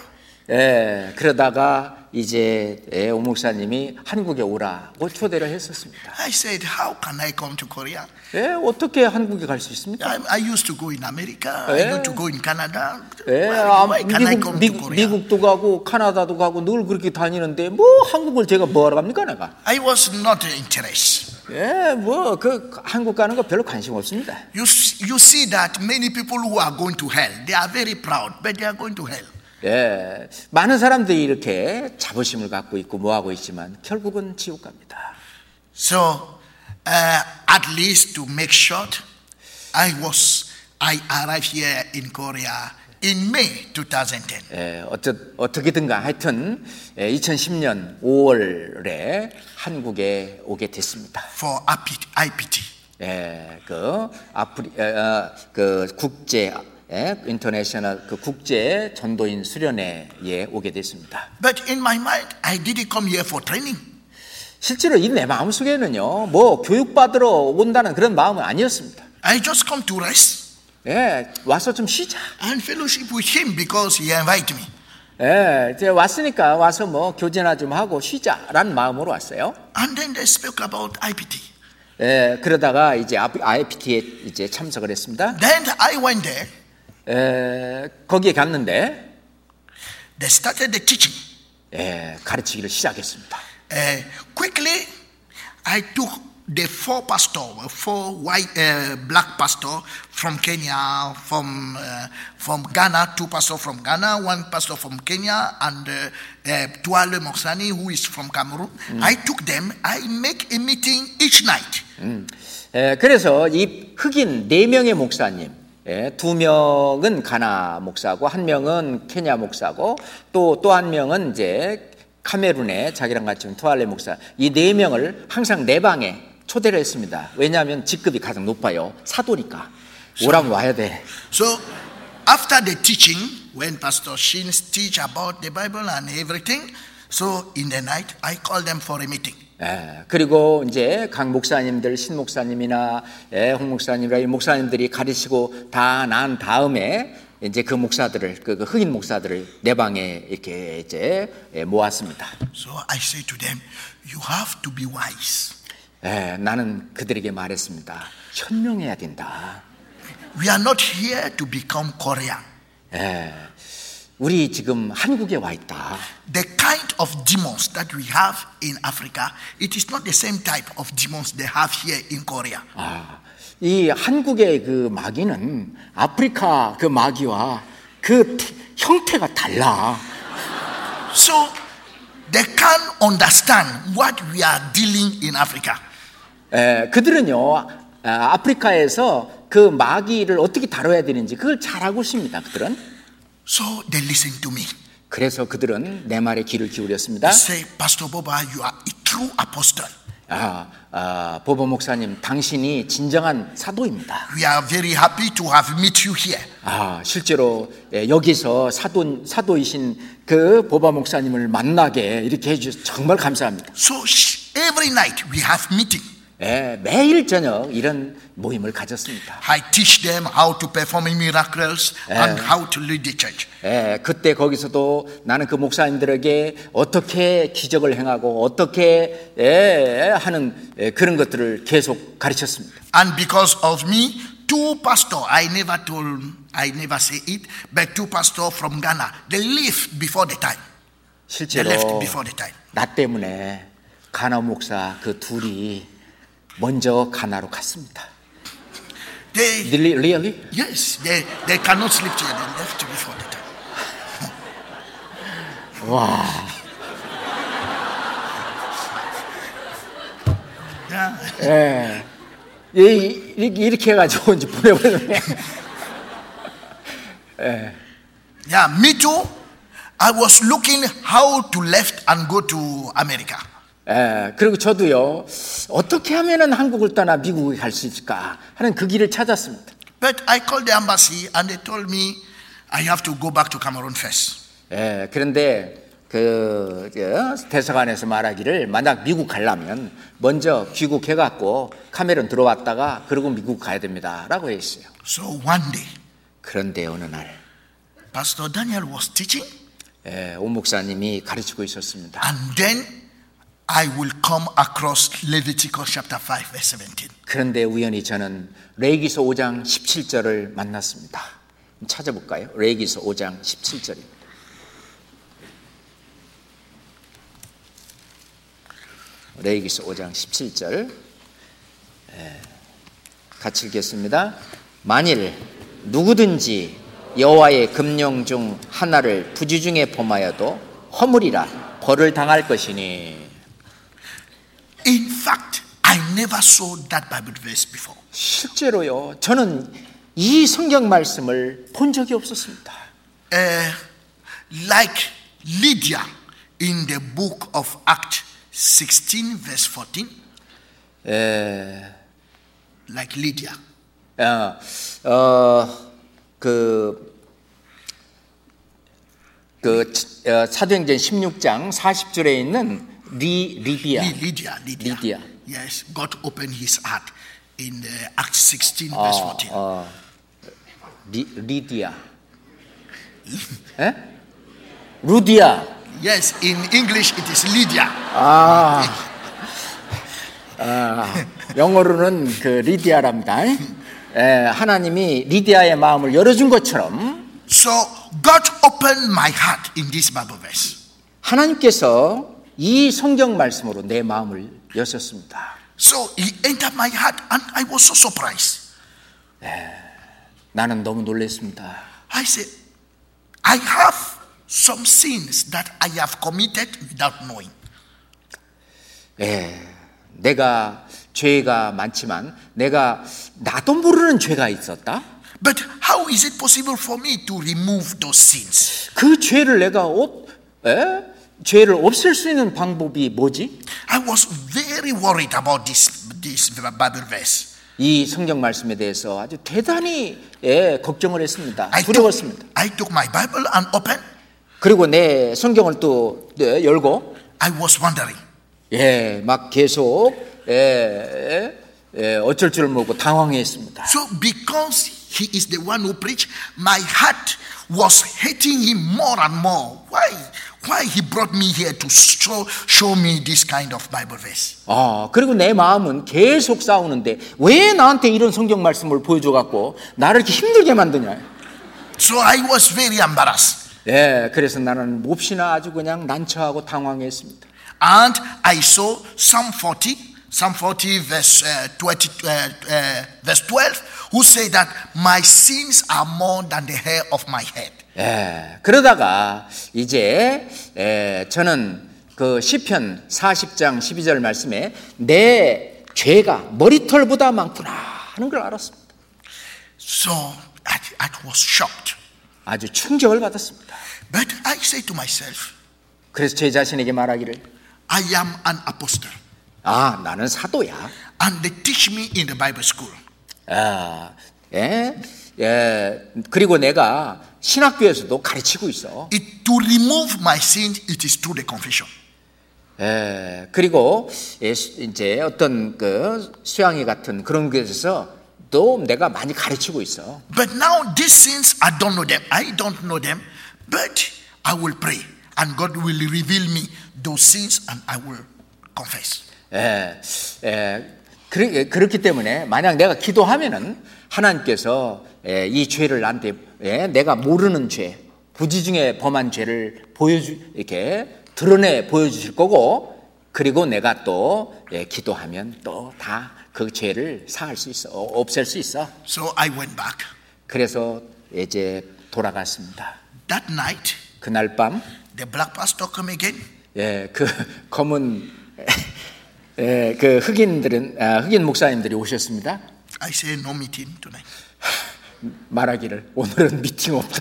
예, 그러다가 이제 예, 오 목사님이 한국에 오라고 초대를 했었습니다. I said, how can I come to Korea? 예, 어떻게 한국에 갈 수 있습니까? I, I used to go in America. 예. I used to go in Canada. 예, Why, 아, why can I come 미국, to 미국, Korea? 미국도 가고 카나다도 가고 늘 그렇게 다니는데 뭐 한국을 제가 뭐하러 갑니까 내가? I was not interested. 예, 뭐 그 한국 가는 거 별로 관심 없습니다. You, you see that many people who are going to hell, they are very proud, but they are going to hell. 예, 많은 사람들이 이렇게 자부심을 갖고 있고 뭐하고 있지만 결국은 지옥 갑니다. So, uh, at least to make short, I was, I arrived here in Korea in May twenty ten. 예, 어쩌, 어떻게든가 하여튼 예, 이천십 년 오월에 한국에 오게 됐습니다. For I P T. 예, 그 아프리, 어, 그 국제 예, 인터내셔널 그 국제 전도인 수련회에 오게 됐습니다. But in my mind, I didn't come here for training. 실제로 이 내 마음속에는요, 뭐 교육받으러 온다는 그런 마음은 아니었습니다. I just come to rest 예, 와서 좀 쉬자. and fellowship with him because he invited me. 예, 이제 왔으니까 와서 뭐 교제나 좀 하고 쉬자라는 마음으로 왔어요. And then they spoke about I P T. 예, 그러다가 이제 아이피티에 이제 참석을 했습니다. Then I went there. 에, 거기에 갔는데 they started the teaching. 에, 가르치기를 시작했습니다. Uh, quickly, I took the four pastor, four white, uh, black pastor from Kenya, from uh, from Ghana, two pastor from Ghana, one pastor from Kenya, and uh, uh, Tuale Moksani, who is from Cameroon. Mm. I took them. I make a meeting each night. 음, 에, 그래서 이 흑인 네 명의 목사님, 예, 두 명은 가나 목사고 한 명은 케냐 목사고 또 또 한 명은 이제 카메룬의 자기랑 같이 온 투알레 목사, 이 네 명을 항상 내 방에 초대를 했습니다. 왜냐하면 직급이 가장 높아요. 사도니까 오라면 와야 돼. So after the teaching, when Pastor Shin teach about the Bible and everything, so in the night I call them for a meeting. 예, 그리고 이제 각 목사님들, 신 목사님이나 예, 홍 목사님이나 이 목사님들이 가르치고 다 난 다음에 이제 그 목사들을, 그, 그 흑인 목사들을 내 방에 이렇게 이제 모았습니다. So I say to them, you have to be wise. 예, 나는 그들에게 말했습니다. 현명해야 된다. We are not here to become Korean. 예, 우리 지금 한국에 와 있다. The kind of demons that we have in Africa, it is not the same type of demons they have here in Korea. 아, 이 한국의 그 마귀는 아프리카 그 마귀와 그 형태가 달라. So they can't understand what we are dealing in Africa. 에, 그들은요, 아, 아프리카에서 그 마귀를 어떻게 다뤄야 되는지 그걸 잘 알고 있습니다. 그들은. So they listen to me. 그래서 그들은 내 말에 귀를 기울였습니다. They say, Pastor Boba, you are a true apostle. 아, 아, 보보 목사님, 당신이 진정한 사도입니다. We are very happy to have met you here. 아, 실제로 예, 여기서 사도 사도이신 그 보바 목사님을 만나게 이렇게 해주셔서 정말 감사합니다. So every night we have meeting. 예, 매일 저녁 이런 모임을 가졌습니다. I teach them how to perform miracles and how to lead the church. 예, 그때 거기서도 나는 그 목사님들에게 어떻게 기적을 행하고 어떻게 예, 하는 예, 그런 것들을 계속 가르쳤습니다. And because of me, two pastor, I never told, I never say it, but two pastor from Ghana, they left before the time. 실제로 They left before the time. 나 때문에 가나 목사 그 둘이 먼저 가나로 갔습니다. They, Really? really? yes, they, they cannot sleep here. They left before the time. 와, Yeah. 예, 이- 이렇게, 이렇게 해가지고 이제 보내버렸네. Yeah, me too. I was looking how to left and go to America. 예, 그리고 저도요, 어떻게 하면은 한국을 떠나 미국에 갈 수 있을까 하는 그 길을 찾았습니다. But I called the embassy and they told me I have to go back to Cameroon first. 예, 그런데 그 저, 대사관에서 말하기를 만약 미국 가려면 먼저 귀국해갖고 카메룬 들어왔다가 그리고 미국 가야 됩니다라고 했어요. So one day, 그런데 어느 날 Pastor Daniel was teaching, 예, 오 목사님이 가르치고 있었습니다. and then I will come across Leviticus chapter five, verse seventeen. 그런데 우연히 저는 레위기서 오 장 십칠 절을 만났습니다. 찾아볼까요? 레위기서 오 장 십칠 절입니다. 레위기서 오 장 십칠 절 예, 같이 읽겠습니다. 만일 누구든지 여호와의 금령 중 하나를 부지 중에 범하여도 허물이라 벌을 당할 것이니. In fact, I never saw that Bible verse before. 실제로요, 저는 이 성경 말씀을 본 적이 없었습니다. Uh, like Lydia in the book of Acts sixteen, verse fourteen. 에, Like Lydia. 어, 어, 그, 그 어, 사도행전 십육 장 사십 절에 있는 리, 리디아. Lydia, Lydia. Lydia. Yes, God opened his heart in uh, Acts sixteen, verse 어, fourteen. 어, 리, 리디아. 에? 루디아. Yes, in English it is Lydia. 아, 아, 영어로는 그 리디아랍니다. 에, 하나님이 리디아의 마음을 열어준 것처럼 So God opened my heart in this Bible verse. 하나님께서 이 성경 말씀으로 내 마음을 여셨습니다. So He entered my heart and I was so surprised. 나는 너무 놀랐습니다. I said, I have some sins that I have committed without knowing. 예, 내가 죄가 많지만 내가 나도 모르는 죄가 있었다. But how is it possible for me to remove those sins? 그 죄를 내가 없, 에? 죄를 없앨 수 있는 방법이 뭐지? I was very worried about this, this Bible verse. 이 성경 말씀에 대해서 아주 대단히 예, 걱정을 했습니다. I 두려웠습니다. took, I took my Bible and opened. 그리고 내 성경을 또 네, 열고 I was wondering. 예, 막 계속 예, 예, 어쩔 줄 모르고 당황했습니다. So because he is the one who preached, my heart was hating him more and more. Why? Why he brought me here to show, show me this kind of Bible verse? 아, 그리고 내 마음은 계속 싸우는데 왜 나한테 이런 성경 말씀을 보여줘 갖고 나를 이렇게 힘들게 만드냐? So I was very embarrassed. 예, 그래서 나는 몹시나 아주 그냥 난처하고 당황했습니다. And I saw Psalm forty, Psalm forty verse uh, twenty, uh, uh, verse twelve, who say that my sins are more than the hair of my head. 예, 그러다가 이제 예, 저는 그 시편 사십 장 십이 절 말씀에 내 죄가 머리털보다 많구나 하는 걸 알았습니다. So I, I was shocked. 아주 충격을 받았습니다. But I say to myself, 그래서 제 자신에게 말하기를 I am an apostle. 아, 나는 사도야. And they teach me in the Bible school. 아, 예, 예, 그리고 내가 신학교에서도 가르치고 있어. It, to remove my sins, it is through the confession. 예, 그리고 이제 어떤 그 수양회 같은 그런 곳에서 또 내가 많이 가르치고 있어. But now these sins, I don't know them. I don't know them. But I will pray, and God will reveal me those sins, and I will confess. 예, 예, 그렇, 그렇기 때문에 만약 내가 기도하면은 하나님께서 예, 이 죄를 나한테 예, 내가 모르는 죄, 부지 중에 범한 죄를 보여주 이렇게 드러내 보여주실 거고, 그리고 내가 또 예, 기도하면 또 다 그 죄를 사할 수 있어, 없앨 수 있어. So I went back. 그래서 이제 돌아갔습니다. That night, 그날 밤, the black pastor come again. 예, 그 검은 예, 그 흑인들은 아, 흑인 목사님들이 오셨습니다. I say no meeting tonight. 말하기를 오늘은 미팅 없다.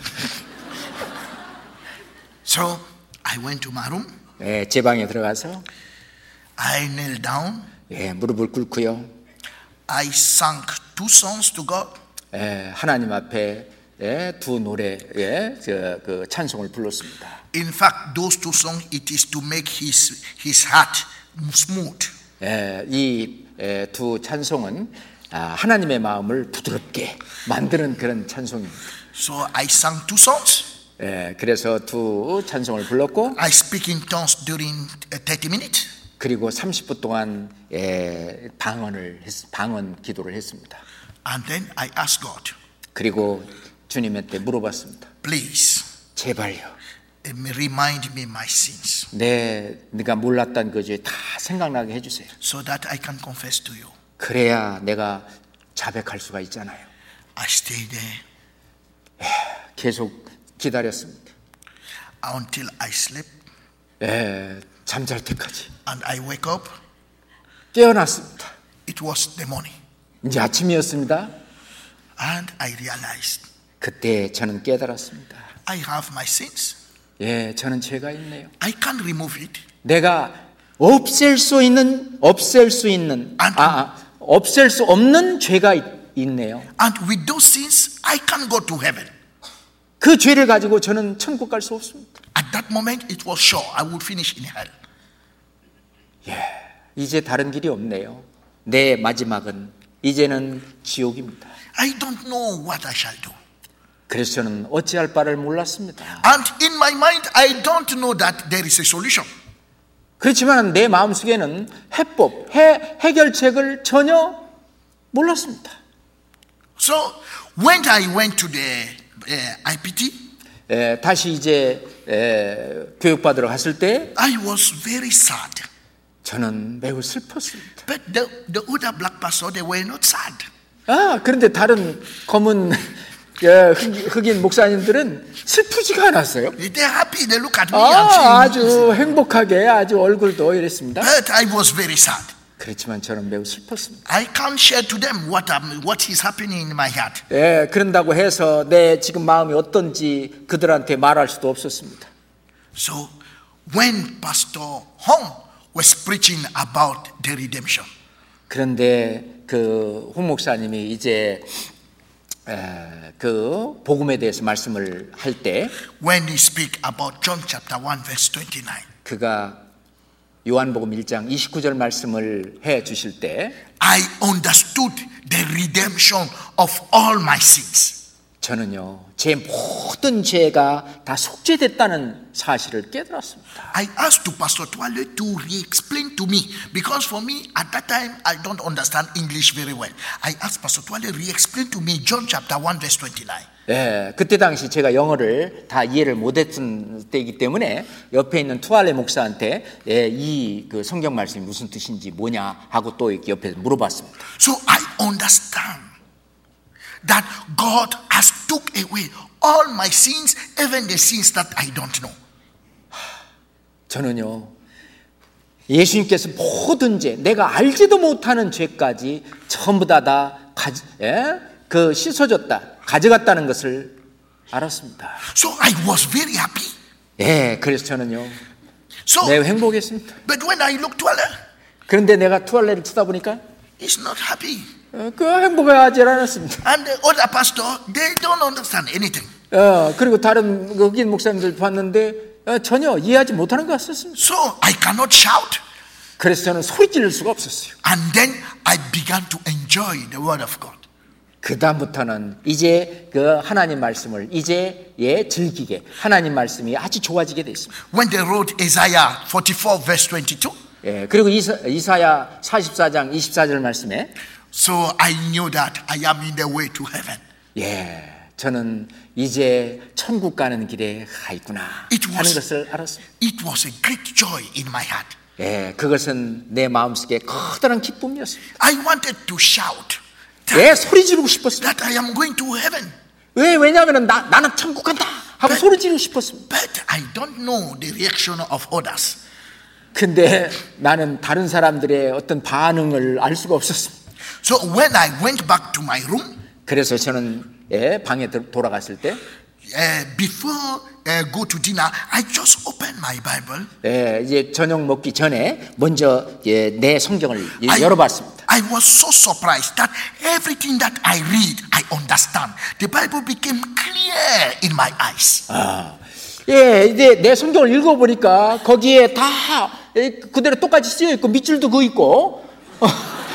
So I went to my room. 예, 제 방에 들어가서 I knelt down. 예, 무릎을 꿇고요. I sang two songs to God. 예, 하나님 앞에 예, 두 노래 예, 저, 그 찬송을 불렀습니다. In fact, those two songs, it is to make his his heart smooth. 예, 이 두 예, 찬송은 아, 하나님의 마음을 부드럽게 만드는 그런 찬송입니다. So I sang two songs. 예, 그래서 두 찬송을 불렀고, I speak in tongues during thirty minutes. 그리고 삼십 분 동안 예, 방언을 했, 방언 기도를 했습니다. And then I asked God, 그리고 주님한테 물어봤습니다. please, 제발요. remind me my sins, 내 네가 몰랐던 그 죄 다 생각나게 해주세요. so that I can confess to you. 그래야 내가 자백할 수가 있잖아요. I stayed there 계속 기다렸습니다. until I slept, 예, 잠잘 때까지. and I wake up. 깨어났습니다. It was the morning, 이제 아침이었습니다. and I realized 그때 저는 깨달았습니다. I have my sins. 예, 저는 죄가 있네요. I can't remove it. 내가 없앨 수 있는 없앨 수 있는 아, 아 없앨 수 없는 죄가 있, 있네요. And with those sins, I can't go to heaven. 그 죄를 가지고 저는 천국 갈 수 없습니다. At that moment, it was sure I would finish in hell. 예, 이제 다른 길이 없네요. 내 마지막은 이제는 지옥입니다. I don't know what I shall do. 그래서 저는 어찌할 바를 몰랐습니다. And in my mind, I don't know that there is a solution. 그렇지만 내 마음속에는 해법, 해, 해결책을 전혀 몰랐습니다. So when I went to the uh, I P T, 에, 다시 이제 에, 교육받으러 갔을 때 I was very sad. 저는 매우 슬펐습니다. But the, the other black pastor, they were not sad. 아, 그런데 다른 검은 예, 흑인 목사님들은 슬프지가 않았어요. They're happy. They look at me 아, and saying, 아주 행복하게 아주 얼굴도 이랬습니다. but I was very sad. 그렇지만 저는 매우 슬펐습니다. I can't share to them what I'm, what is happening in my heart. 예, 그런다고 해서 내 지금 마음이 어떤지 그들한테 말할 수도 없었습니다. So when Pastor Hong was preaching about the redemption, 그런데 그 홍 목사님이 이제 에, 그 복음에 대해서 말씀을 할 때 when he speak about John chapter one verse twenty-nine, 그가 요한복음 일 장 이십구 절 말씀을 해 주실 때 I understood the redemption of all my sins. 저는요 제 모든 죄가 다 속죄됐다는 사실을 깨달았습니다. I asked to Pastor Twale to re-explain to me because for me at that time I don't understand English very well. I asked Pastor Twale re-explain to me John chapter one verse twenty-nine. 예, 그때 당시 제가 영어를 다 이해를 못했던 때이기 때문에 옆에 있는 투알레 목사한테 예, 이 그 성경 말씀이 무슨 뜻인지 뭐냐 하고 또 이렇게 옆에서 물어봤습니다. So I understand that God has took away all my sins, even the sins that I don't know. 저는요 예수님께서 모든 죄, 내가 알지도 못하는 죄까지 전부 다 다 가지, 예? 그 씻어줬다, 가져갔다는 것을 알았습니다. So I was very happy. 예, 그래서 저는요 So, 매우 행복했습니다. but when I looked to Allah, 그런데 내가 투알레를 쳐다보니까 he's not happy. 어, 그 행복하지 않았습니다. And the other pastor, they don't understand anything. 어, 그리고 다른 흑인 목사님들 봤는데 어, 전혀 이해하지 못하는 것 같았습니다. So I cannot shout. 그래서 저는 소리 지를 수가 없었어요. And then I began to enjoy the word of God. 그 다음부터는 이제 그 하나님 말씀을 이제 예 즐기게 하나님 말씀이 아주 좋아지게 됐습니다. When they wrote Isaiah forty-four verse twenty-two, 예, 그리고 이사, 이사야 사십사 장 이십사 절 말씀에 so I knew that I am in the way to heaven. 예, 저는 이제 천국 가는 길에 가 있구나 It was- 하는 것을 알았습니다. It was a great joy in my heart. 예, 그것은 내 마음속에 커다란 기쁨이었습니다. I wanted to shout 예, 소리 지르고 싶었습니다. that I am going to heaven. 왜? 왜냐하면 나, 나는 천국 간다 하고 네. 소리 지르고 싶었습니다. But I don't know the reaction of others. 근데 나는 다른 사람들의 어떤 반응을 알 수가 없었습니다. So when I went back to my room, 그래서 저는 예, 방에 들- 돌아갔을 때 uh, before uh, go to dinner, I just opened my Bible. 예, 이제 저녁 먹기 전에 먼저 예, 내 성경을 예, I, 열어봤습니다. I was so surprised that everything that I read, I understand. The Bible became clear in my eyes. 아, 예, 이제 내 성경을 읽어보니까 거기에 다 예, 그대로 똑같이 쓰여 있고 밑줄도 그 있고 어,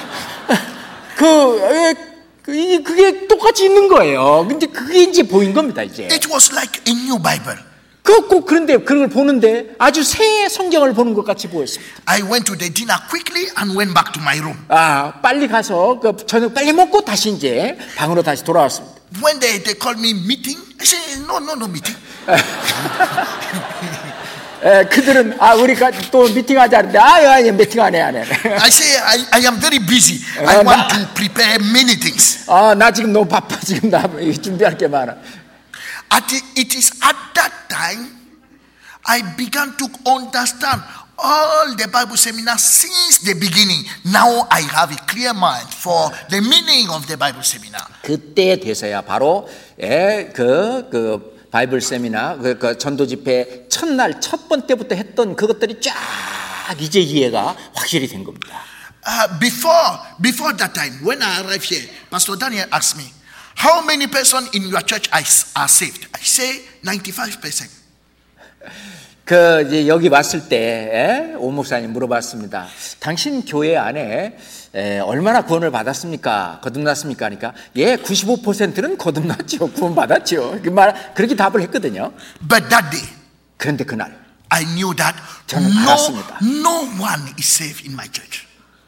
그 예, 그, 이- 그게 똑같이 있는 거예요. 근데 그게 이제 보인 겁니다, 이제. It was like a new Bible. 그 꼭 그런데 그걸 보는데 아주 새 성경을 보는 것 같이 보였습니다. I went to the dinner quickly and went back to my room. 아, 빨리 가서 그 저녁 빨리 먹고 다시 이제 방으로 다시 돌아왔습니다. When they, they called me meeting, I said, no, no, no meeting. 에, 그들은 아 우리가 또 미팅하자 하는데 아 아니 미팅 안 해 안 해. I say, I, I am very busy. I want to prepare many things. 아 나 지금 너무 바빠 지금 나 준비할 게 많아. At the, it is at that time I began to understand all the Bible seminars since the beginning. Now I have a clear mind for the meaning of the Bible seminar. 그때 돼서야 바로 예, 그, 그 바이블 세미나 그, 그 전도 집회 첫날 첫 번째부터 했던 그것들이 쫙 이제 이해가 확실히 된 겁니다. Uh, before, before that time, when I arrived here, Pastor Daniel asked me, how many persons in your church are are saved? I say ninety-five percent. 그 이제 여기 왔을 때 오 목사님 물어봤습니다. 당신 교회 안에 에, 얼마나 구원을 받았습니까? 거듭났습니까? 하니까 예, 구십오 퍼센트는 거듭났죠. 구원 받았죠. 그 말 그렇게 답을 했거든요. But that day, 그런데 그날 I knew that 저는 no, 알았습니다. no one is saved in my church.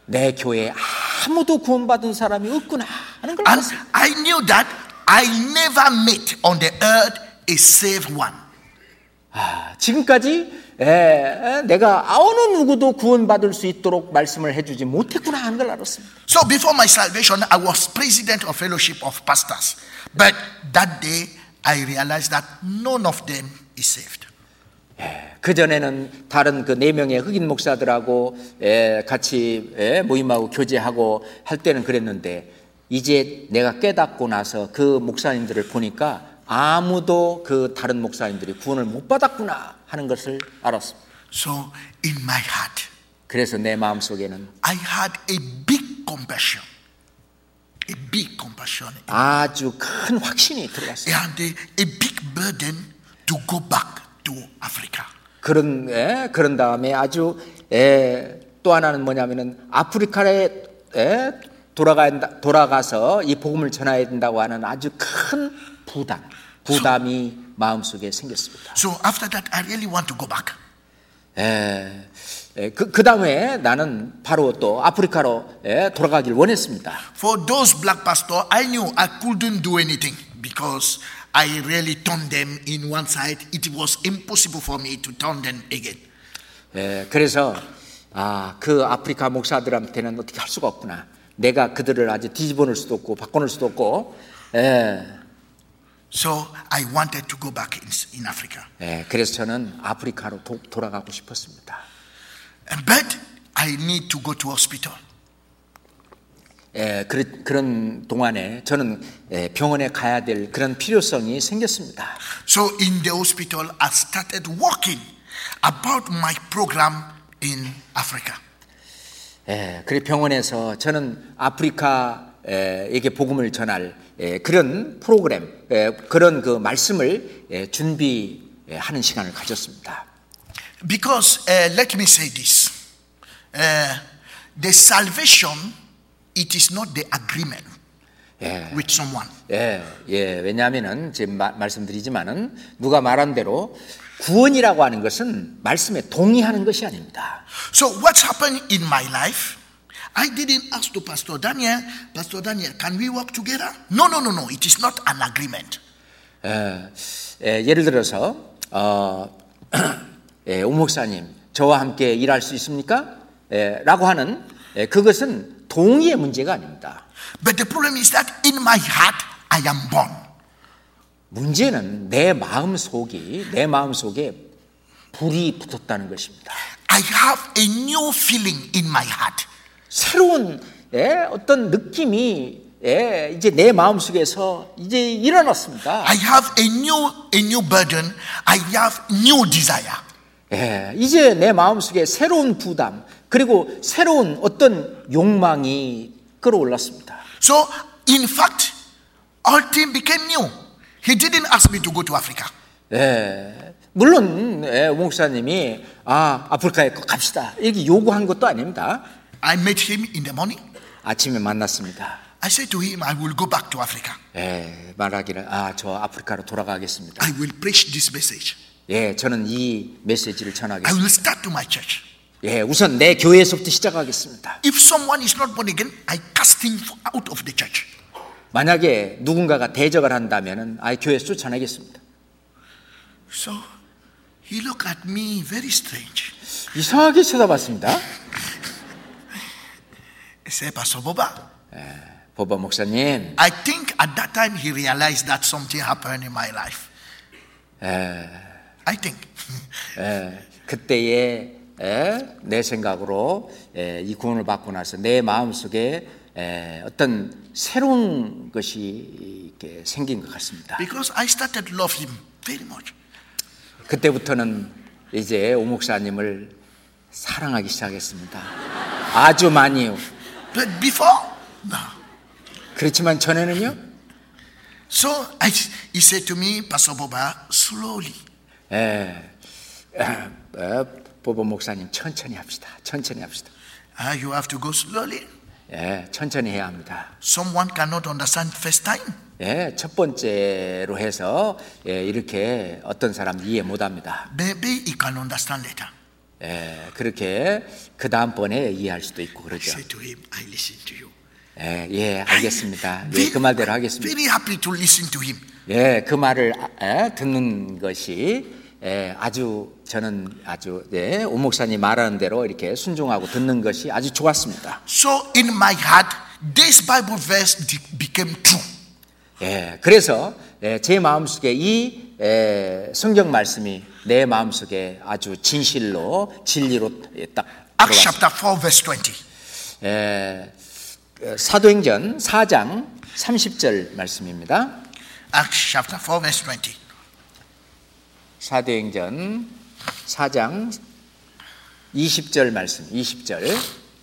내 교회에 아무도 구원받은 사람이 없구나 하는 걸 And 알았어요. I knew that I never met on the earth a saved one. 아, 지금까지 에, 내가 어느 누구도 구원받을 수 있도록 말씀을 해주지 못했구나 하는 걸 알았습니다. So before my salvation, I was president of Fellowship of Pastors. But that day, I realized that none of them is saved. 그 전에는 다른 그 네 명의 흑인 목사들하고 에, 같이 에, 모임하고 교제하고 할 때는 그랬는데 이제 내가 깨닫고 나서 그 목사님들을 보니까 아무도 그 다른 목사님들이 구원을 못 받았구나 하는 것을 알았습니다. So in my heart, 그래서 내 마음속에는 I had a big compassion. A big compassion. 아주 큰 확신이 들어왔어요. And a, a big burden to go back to Africa. 그런 에, 그런 다음에 아주 에, 또 하나는 뭐냐면은 아프리카에 에, 돌아가 돌아가서 이 복음을 전해야 된다고 하는 아주 큰 부담, 부담이 so, 마음속에 생겼습니다. So after that, I really want to go back. 에, 에, 그, 그 다음에 나는 바로 또 아프리카로 에, 돌아가길 원했습니다. For those black pastors, I knew I couldn't do anything because I really turned them in one side. It was impossible for me to turn them again. 에, 그래서 아, 그 아프리카 목사들한테는 어떻게 할 수가 없구나. 내가 그들을 아주 뒤집어 놓을 수도 없고 바꿔 놓을 수도 없고. 에. So I wanted to go back in, in Africa. 예, 그래서 저는 아프리카로 도, 돌아가고 싶었습니다. But I need to go to hospital. 예, 그, 그런 동안에 저는 예, 병원에 가야 될 그런 필요성이 생겼습니다. So in the hospital, I started working about my program in Africa. 예, 그래 병원에서 저는 아프리카에게 복음을 전할 예, 그런 프로그램, 예, 그런 그 말씀을 예, 준비하는 시간을 가졌습니다. Because uh, let me say this, uh, the salvation, it is not the agreement 예, with someone. 예, 예, 왜냐하면은 지금 마, 말씀드리지만은 누가 말한 대로 구원이라고 하는 것은 말씀에 동의하는 것이 아닙니다. So what's happened in my life? I didn't ask to Pastor Daniel, Pastor Daniel, can we work together? No, no, no, no. It is not an agreement. 예, 예, 예를 들어서 어, 예, 오 목사님, 저와 함께 일할 수 있습니까? 예, 라고 하는 예, 그것은 동의의 문제가 아닙니다. But the problem is that in my heart, I am born. 문제는 내 마음 속이 내 마음 속에 불이 붙었다는 것입니다. I have a new feeling in my heart. 새로운 예, 어떤 느낌이 예, 이제 내 마음 속에서 이제 일어났습니다. I have a new a new burden. I have new desire. 예, 이제 내 마음 속에 새로운 부담 그리고 새로운 어떤 욕망이 끌어올랐습니다. So in fact, all things became new. He didn't ask me to go to Africa. 예, 물론 예, 오 목사님이 아 아프리카에 갑시다 이렇게 요구한 것도 아닙니다. I met him in the morning. 아침에 만났습니다. I said to him, I will go back to Africa. 예, 말하기를 아 저 아프리카로 돌아가겠습니다. I will preach this message. 예, 저는 이 메시지를 I 전하겠습니다. will start to my church. 예, 우선 내 교회에서부터 시작하겠습니다. If someone is not born again, I cast him out of the church. 만약에 누군가가 대적을 한다면은 아 교회에서 쫓아내겠습니다. So he looked at me very strange. 이상하게 쳐다봤습니다. He said, Pastor Boba. 예, 보바 목사님. I think at that time he realized that something happened in my life. 예, I think. 예, 그때에 예, 내 생각으로 예, 이 구원을 받고 나서 내 마음속에 예, 어떤 새로운 것이 이렇게 생긴 것 같습니다. Because I started to love him very much. 그때부터는 이제 오 목사님을 사랑하기 시작했습니다. 아주 많이요. But before, no. 그렇지만 전에는요. So I, he said to me, Pastor Boba, slowly. 예, 예, 예, 보보 목사님 천천히 합시다. 천천히 합시다. Ah, you have to go slowly. 예, 천천히 해야 합니다. Someone cannot understand first time. 예, 첫 번째로 해서 예, 이렇게 어떤 사람 이해 못합니다. Maybe he can understand later. 예, 그렇게 그 다음번에 이해할 수도 있고 그러죠. Say to him, I listen to you. 예, 예, 알겠습니다. 예, 그 말대로 하겠습니다. Very happy to listen to him. 예, 그 말을 에, 듣는 것이 예, 아주 저는 아주 예, 오 목사님 말하는 대로 이렇게 순종하고 듣는 것이 아주 좋았습니다. So in my heart, this Bible verse became true. 예, 그래서 예, 제 마음속에 이 예, 성경 말씀이 내 마음속에 아주 진실로 진리로 예, 딱 Acts 들어왔습니다. chapter four verse twenty. 예, 사도행전 사 장 삼십 절 말씀입니다. Acts chapter four verse twenty. 사도행전 사 장 이십 절 말씀, 이십 절. 예,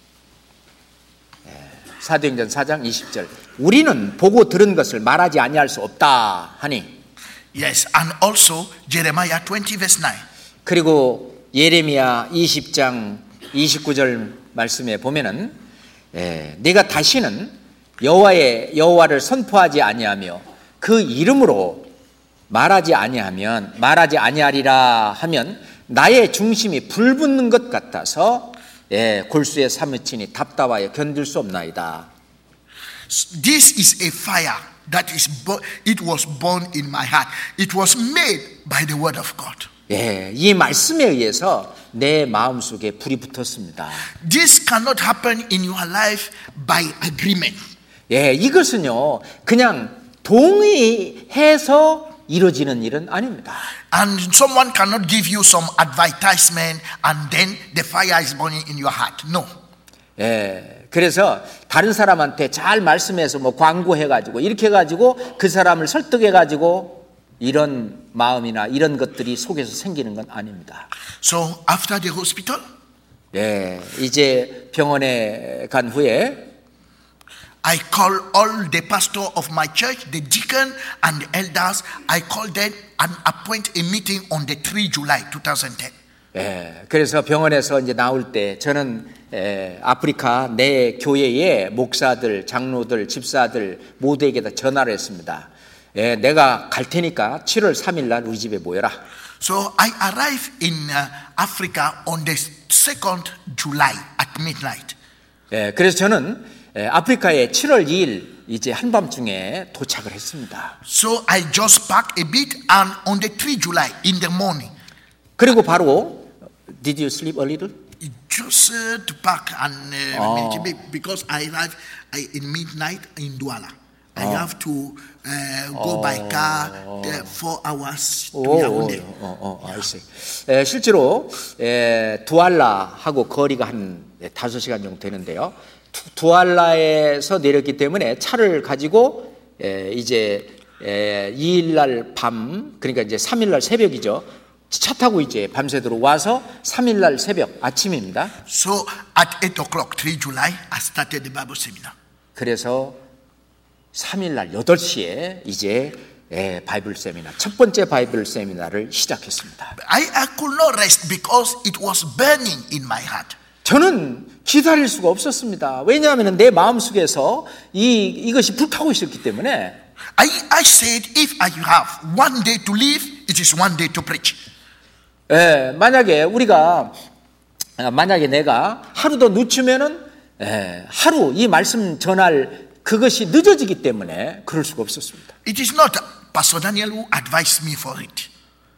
사도행전 사 장 이십 절. 우리는 보고 들은 것을 말하지 아니할 수 없다 하니. Yes, and also Jeremiah twenty verse nine. 그리고 예레미야 이십 장 이십구 절 말씀에 보면은 예, 네가 다시는 여호와의 여호와를 선포하지 아니하며 그 이름으로 말하지 아니하면 말하지 아니하리라 하면 나의 중심이 불붙는 것 같아서 예, 골수에 사무치니 답답하여 견딜 수 없나이다. This is a fire that is bo- it was born in my heart. It was made by the word of God. 예, 이 말씀에 의해서 내 마음속에 불이 붙었습니다. This cannot happen in your life by agreement. 예, 이것은요 그냥 동의해서 이루어지는 일은 아닙니다. And someone cannot give you some advertisement and then the fire is burning in your heart. No. 예, 그래서 다른 사람한테 잘 말씀해서 뭐 광고해가지고 이렇게 해가지고 그 사람을 설득해가지고 이런 마음이나 이런 것들이 속에서 생기는 건 아닙니다. So after the hospital, 예, 이제 병원에 간 후에 I call all the pastor of my church, the deacon and the elders. I call them and appoint a meeting on the third of July twenty ten. 예, 그래서 병원에서 이제 나올 때 저는 예, 아프리카 내 교회의 목사들, 장로들, 집사들 모두에게 다 전화를 했습니다. 예, 내가 갈 테니까 칠월 삼일 날 우리 집에 모여라. So I arrived in uh, Africa on the second of July at midnight. 예, 그래서 저는 예, 아프리카에 칠월 이일 이제 한밤중에 도착을 했습니다. So I just packed a bit and on the third of July in the morning. 그리고 바로 Did you sleep a little? Just uh, to pack and uh, Oh. because I arrived I, in midnight in Douala. I have to uh, go by car uh, four hours to 오, Yaoundé. 어, 어, 알겠어요. 에, 실제로 에, 두알라하고 거리가 한 다섯 시간 정도 되는데요. 두, 두알라에서 내렸기 때문에 차를 가지고 에, 이제 에, 이일 날 밤, 그러니까 이제 삼일 날 새벽이죠. 차 타고 이제 밤새도록 와서 삼일 날 새벽 아침입니다. So at eight o'clock, third of July, I started the Bible seminar. 그래서 삼일 날 여덟 시에 이제 예, 바이블 세미나 첫 번째 바이블 세미나를 시작했습니다. I, I could not rest because it was burning in my heart. 저는 기다릴 수가 없었습니다. 왜냐하면 내 마음속에서 이, 이것이 불타고 있었기 때문에 I, I said, if I have one day to live, it is one day to preach. 예, 만약에 우리가 만약에 내가 하루 더 늦추면은 예, 하루 이 말씀 전할 그것이 늦어지기 때문에 그럴 수가 없었습니다. It is not Pastor Daniel who advised me for it.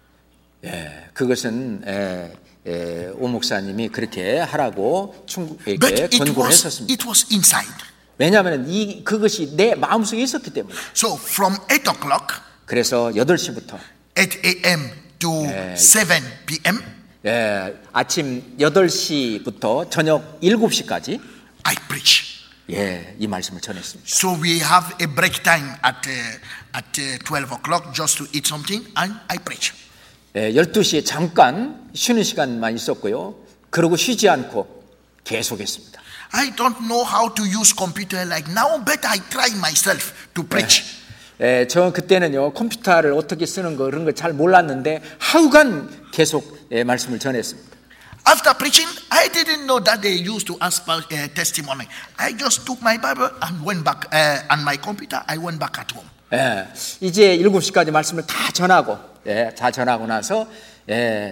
예, 그것은 예, 예, 오 목사님이 그렇게 하라고 But 충국에게 it 권고를 was, 했었습니다. it was inside. 왜냐하면 이 그것이 내 마음속에 있었기 때문에. So from eight o'clock, 그래서 여덟 시부터 eight a.m. to seven p.m. 예, 아침 여덟 시부터 저녁 일곱 시까지 I preach. 예, 이 말씀을 전했습니다. So we have a break time at uh, at uh, twelve o'clock just to eat something, and I preach. 예, 열두 시에 잠깐 쉬는 시간만 있었고요. 그러고 쉬지 않고 계속했습니다. I don't know how to use computer like now, but I try myself to preach. 예, 저 그때는요 컴퓨터를 어떻게 쓰는 거 그런 걸 잘 몰랐는데 하루간 계속 예, 말씀을 전했습니다. After preaching, I didn't know that they used to ask for uh, testimony. I just took my Bible and went back, uh, and my computer, I went back at home. 예, 이제 일곱 시까지 말씀을 다 전하고 예, 다 전하고 나서 예,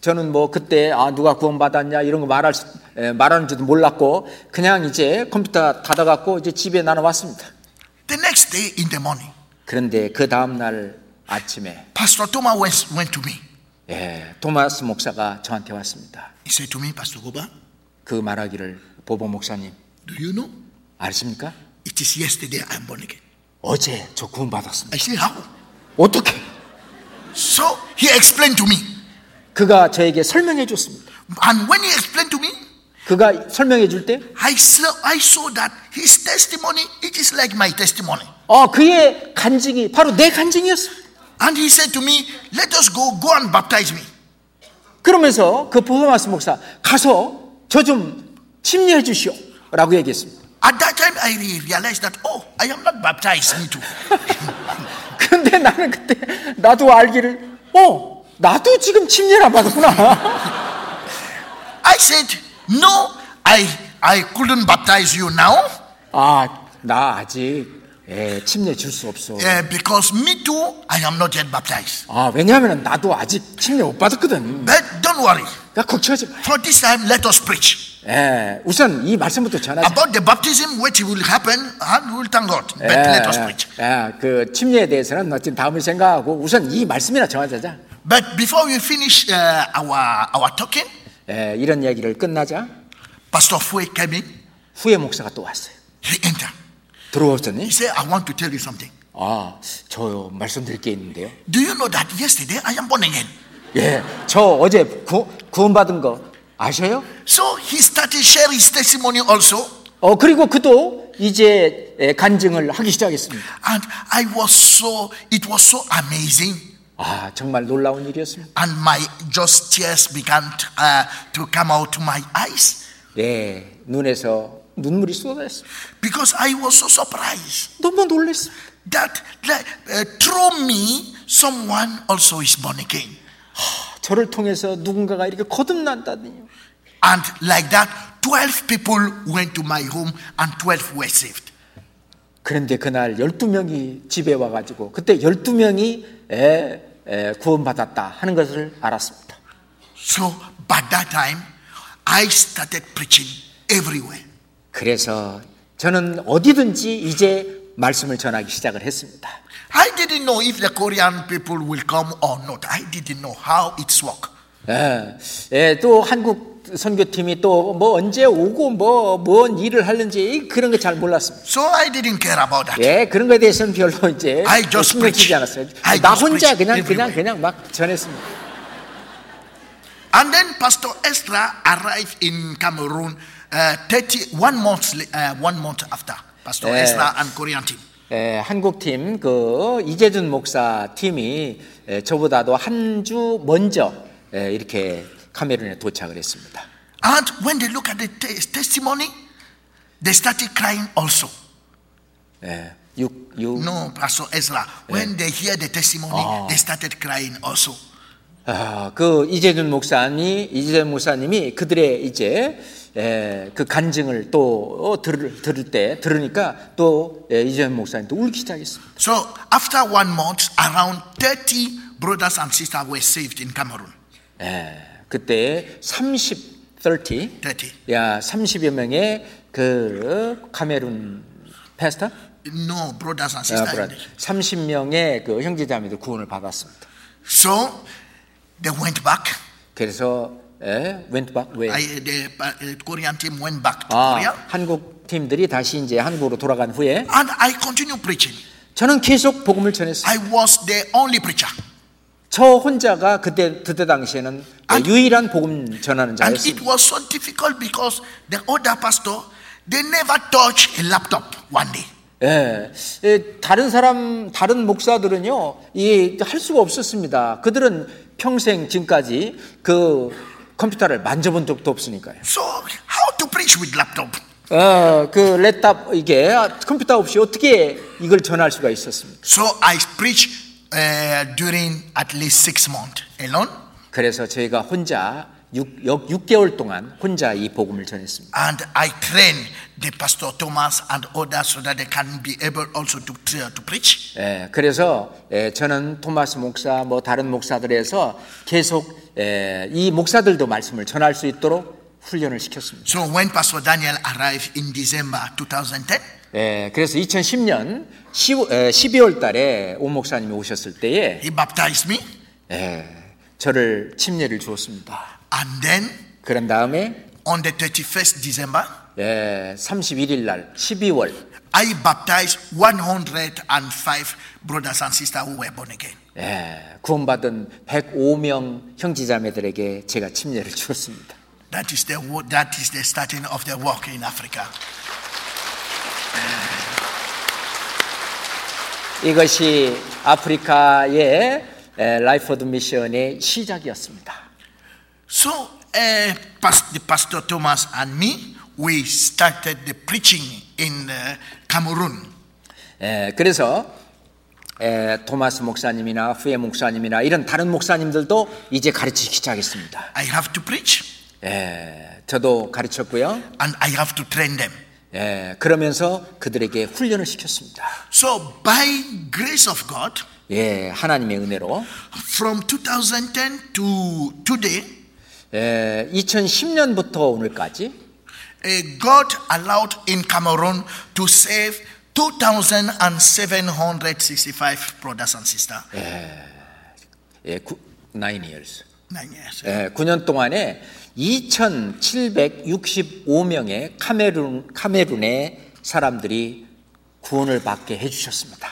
저는 뭐 그때 아 누가 구원받았냐 이런 거 말할 수, 에, 말하는지도 몰랐고 그냥 이제 컴퓨터 닫아갖고 이제 집에 나눠 왔습니다. The next day in the morning, 그런데 그 다음 날 아침에 Pastor Thomas went, went to me. 예, 토마스 목사가 저한테 왔습니다. He said to me, Pastor Goba, 그 말하기를 보보 목사님 do you know? 아십니까? It is yesterday I am born again. 어제 저 구원받았습니다. I said, how? 어떻게? So he explained to me. 그가 저에게 설명해 줬습니다. And when he explained to me, 그가 설명해 줄 때 I saw, I saw that his testimony, it is like my testimony. 어, 그의 간증이 바로 내 간증이었어요. And he said to me, let us go, go and baptize me. 그러면서 그 보마스 목사 가서 저 좀 침례해 주시오 라고 얘기했습니다. At that time I realized that, oh, I am not baptized, me too. 그런데 나는 그때 나도 알기를 어 나도 지금 침례를 안 받았구나. I said, no, I, I couldn't baptize you now. 아, 나 아직 예, 침례 줄 수 없어. Uh, because me too, I am not yet baptized. 아, 왜냐하면 나도 아직 침례 못 받았거든. But don't worry. 그러니까 걱정하지 마. For this time, let us preach. 예, 우선 이 말씀부터 전하자. About the baptism, which will happen, and we will thank God. But let us preach. 예, 그 침례에 대해서는 어쨌든 다음을 생각하고 우선 이 말씀이나 정하자. But before we finish uh, our, our talking, 예, 이런 얘기를 끝나자 Pastor Fue came in. 후에 목사가 또 왔어요. He entered. 들어오셨더니 He said, I want to tell you something. 아, 저 말씀드릴 게 있는데요. Do you know that yesterday I am born again? 예, 저 어제 구, 구원받은 거 아셔요? So he started share his testimony also. 어, 그리고 그도 이제 예, 간증을 하기 시작했습니다. And I was so, it was so amazing. 아, 정말 놀라운 일이었습니다. And my just tears began to, uh, to come out to my eyes. 예, 눈에서 눈물이 쏟아졌습니다. Because I was so surprised 너무 놀랐습니다. that, that uh, through me, someone also is born again. 저를 통해서 누군가가 이렇게 거듭난다니요. And like that, twelve people went to my home and twelve were saved. 그런데 그날 열두 명이 집에 와가지고 그때 열두 명이 에, 에, 구원받았다 하는 것을 알았습니다. So by that time, I started preaching everywhere. 그래서 저는 어디든지 이제 말씀을 전하기 시작을 했습니다. I didn't know if the Korean people will come or not. I didn't know how it's work. 예, 예, 또 한국 선교팀이 또 뭐 언제 오고 뭐 뭔 일을 하는지 그런 거 잘 몰랐습니다. So I didn't care about that. 예, 그런 거에 대해서는 별로 이제 I just 신경 쓰지 preach. 않았어요. I 나 just 혼자 preach 그냥 그냥 everywhere. 그냥 막 전했습니다. And then Pastor Ezra arrived in Cameroon uh, thirty-one months, uh, one month after. Pastor 예. Ezra and Korean team. 예, 한국 팀, 그 이재준 목사 팀이 예, 저보다도 한 주 먼저 예, 이렇게 카메룬에 도착을 했습니다. And when they look at the te- testimony, they started crying also. 예, 육, 육, No, Pastor Ezra. When they hear the testimony, Ah. they started crying also. 아, 그 이재준 목사님이 이재준 목사님이 그들의 이제 에, 그 간증을 또 들을 들을 때 들으니까 또 예, 이재준 목사님도 울기 시작했습니다. So after one month, around thirty brothers and sisters were saved in Cameroon. 예, 그때 삼십, 삼십, thirty. 야 삼십여 명의 그 카메룬 패스터, No, brothers and 아, sisters. 삼십 명의 그 형제자매들 구원을 받았습니다. So they went back. 그래서 예, went back 왜? I, the uh, Korean team went back to Korea. 아, 한국 팀들이 다시 이제 한국으로 돌아간 후에 And I continued preaching. 저는 계속 복음을 전했어요. I was the only preacher. 저 혼자가 그때 그때 당시에는 And- 유일한 복음 전하는 And it 자였습니다. was so difficult because the other pastor, they never touched a laptop one day. 예, 예, 다른 사람 다른 목사들은요, 이 할 수가 없었습니다. 그들은 평생 지금까지 그 컴퓨터를 만져본 적도 없으니까요. So how to preach with laptop? 어, 그 랩탑 이게 컴퓨터 없이 어떻게 이걸 전할 수가 있었습니까? So I preached uh, during at least six months alone. 그래서 저희가 혼자 육 개월 동안 혼자 이 복음을 전했습니다. And I trained the Pastor Thomas and others so that they can be able also to, to preach. 예, 그래서 예, 저는 토마스 목사, 뭐 다른 목사들에서 계속 예, 이 목사들도 말씀을 전할 수 있도록 훈련을 시켰습니다. So when Pastor Daniel arrived in December twenty ten, 예, 그래서 이천십 년 십이월 달에 오 목사님이 오셨을 때에 he baptized me. 예, 저를 침례를 주었습니다. And then 그런 다음에 on the thirty-first December, 예, 삼십일 일 날 십이월 I baptized one hundred five brothers and sisters who were born again. 예, 구원받은 백오 명 형제자매들에게 제가 침례를 주었습니다. That is the that is the starting of the work in Africa. 이것이 아프리카의 라이프 오브 미션의 시작이었습니다. So, uh, the Pastor Thomas and me, we started the preaching in uh, Cameroon. 에, 그래서 에, 토마스 목사님이나 후에 목사님이나 이런 다른 목사님들도 이제 가르치기 시작했습니다. I have to preach. 에, 저도 가르쳤고요. And I have to train them. 에, 그러면서 그들에게 훈련을 시켰습니다. So, by grace of God, 예, 하나님의 은혜로 from twenty ten to today, 에, 이천십 년부터 오늘까지 uh, God allowed in Cameroon to save two thousand seven hundred sixty-five brothers and sisters. 예, 구, nine years. Nine years. 예, 구 년 동안에 이천칠백육십오 명의 카메룬, 카메룬의 사람들이 구원을 받게 해주셨습니다.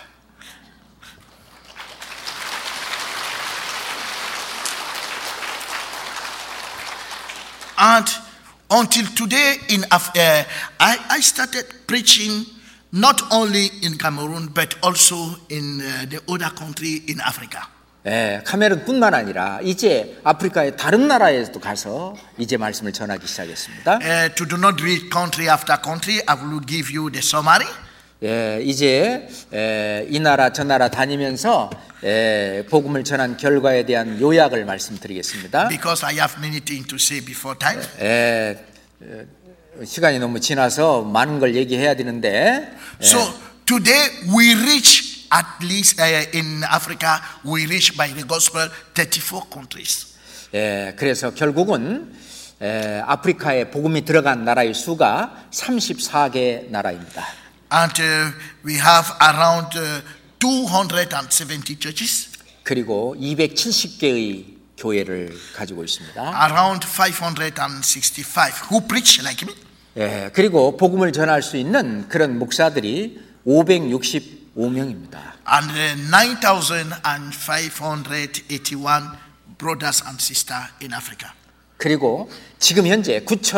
And until today, in Af- uh, I, I started preaching not only in Cameroon but also in uh, the other country in Africa. 예, 카메룬뿐만 아니라 이제 아프리카의 다른 나라에도 가서 이제 말씀을 전하기 시작했습니다. Uh, to do not read country after country, I will give you the summary. 예, 이제 예, 이 나라 저 나라 다니면서 예, 복음을 전한 결과에 대한 요약을 말씀드리겠습니다. Because I have many things to say before time. 예, 예, 시간이 너무 지나서 많은 걸 얘기해야 되는데. 예. So today we reach at least uh, in Africa we reach by the gospel thirty-four countries. 예, 그래서 결국은 예, 아프리카에 복음이 들어간 나라의 수가 삼십사 개 나라입니다. And uh, we have around uh, two hundred seventy churches. 그리고 이백칠십 개의 교회를 가지고 있습니다. Around five hundred sixty-five who preach like me. 예, 그리고 복음을 전할 수 있는 그런 목사들이 오백육십오 명입니다. And uh, nine thousand five hundred eighty-one brothers and sisters in Africa. 그리고 지금 현재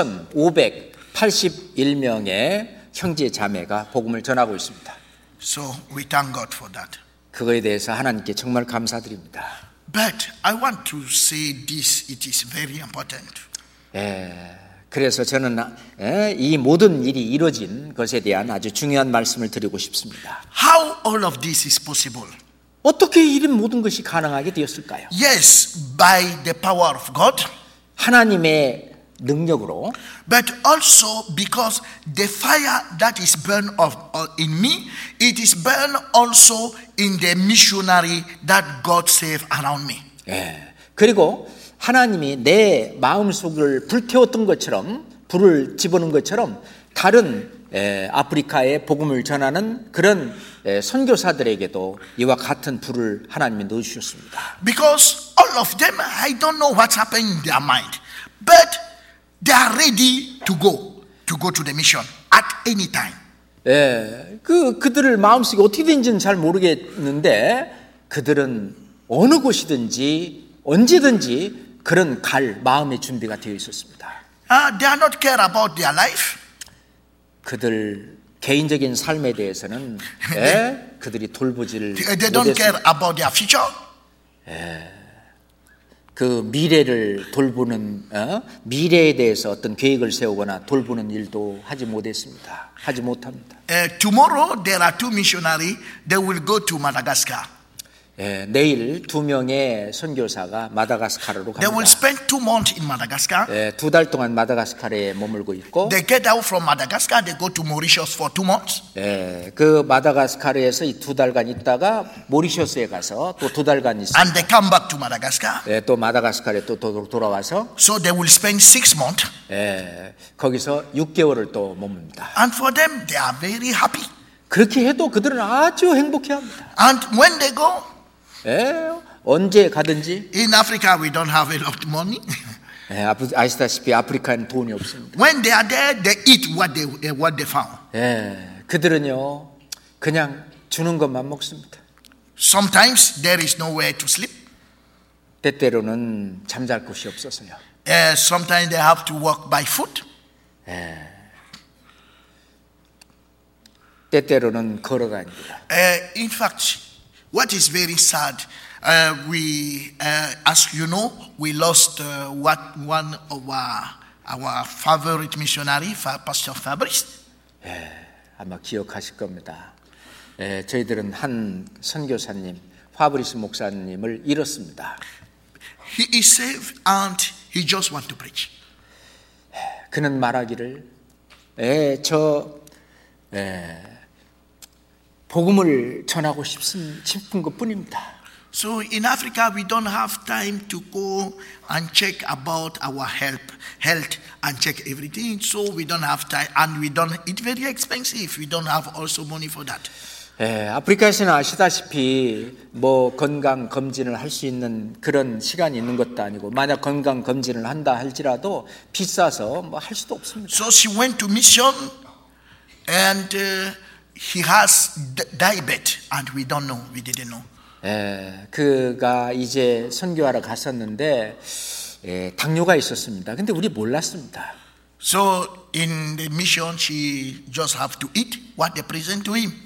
구천오백팔십일 명의 형제 자매가 복음을 전하고 있습니다. So we thank God for that. 그거에 대해서 하나님께 정말 감사드립니다. But I want to say this, it is very important. 예, 그래서 저는 예, 이 모든 일이 이루어진 것에 대한 아주 중요한 말씀을 드리고 싶습니다. How all of this is possible? 어떻게 이런 모든 것이 가능하게 되었을까요? Yes, by the power of God. 하나님의 능력으로, but also because the fire that is burned of, uh, in me, it is burned also in the missionary that God saved around me. 예, 그리고 하나님이 내 마음속을 불태웠던 것처럼, 불을 집어넣은 것처럼 다른 에, 아프리카에 복음을 전하는 그런 에, 선교사들에게도 이와 같은 불을 하나님이 넣어주셨습니다. Because all of them, I don't know what's happening in their mind, but they are ready to go, to go to the mission at any time. 예, 그, 그들을 마음속에 어떻게 된지는 잘 모르겠는데 그들은 어느 곳이든지 언제든지 그런 갈 마음의 준비가 되어 있었습니다. Uh, they are not care about their life. 그들 개인적인 삶에 대해서는 예, 그들이 돌보지를 They, they don't care 못했습니다. about their future. 예, 그 미래를 돌보는 어? 미래에 대해서 어떤 계획을 세우거나 돌보는 일도 하지 못했습니다. 하지 못합니다. Uh, tomorrow there are two missionaries. They will go to Madagascar. 예, 내일 두 명의 선교사가 마다가스카르로 They will 갑니다. spend two months in Madagascar. 예, 두 달 동안 마다가스카르에 머물고 있고, They get out from Madagascar, they go to Mauritius for two months. 예, 그 마다가스카르에서 이 두 달간 있다가 모리셔스에 가서 또 두 달간 있습니다. And they come back to Madagascar. 예, 또 마다가스카르에 또 도- 돌아와서 So they will spend six months. 예, 거기서 육 개월을 또 머뭅니다. And for them, they are very happy. 그렇게 해도 그들은 아주 행복해합니다. And when they go, 예, 언제 가든지. in Africa, we don't have a lot of money. 예, 아프- 아시다시피 아프리카는 돈이 없습니다. When they are there, they eat what they, what they found. 예, 그들은요 그냥 주는 것만 먹습니다. Sometimes there is nowhere to sleep. 때때로는 잠잘 곳이 없어서요. Uh, sometimes they have to walk by foot. 때때로는 걸어다닙니다. Uh, in fact, what is very sad, uh, we, uh, as you know, we lost uh, what one of our, our favorite missionary, Fa- Pastor Fabrice. 아마 기억하실 겁니다. 예, 저희들은 한 선교사님, 파브리스 목사님을 잃었습니다. He is saved and he just want to preach. 그는 말하기를, 예, 저 예, 복음을 전하고 싶은, 싶은 것뿐입니다. So in Africa, we don't have time to go and check about our health, health and check everything. So we don't have time, and we don't. It's very expensive. We don't have also money for that. 예, 아프리카에서는 아시다시피 뭐 건강 검진을 할 수 있는 그런 시간이 있는 것도 아니고, 만약 건강 검진을 한다 할지라도 비싸서 뭐 할 수도 없습니다. So she went to mission, and uh, he has di- diabetes, and we don't know. We didn't know. 예, 그가 이제 선교하러 갔었는데 예, 당뇨가 있었습니다. 근데 우리 몰랐습니다. So in the mission, she just have to eat what they present to him.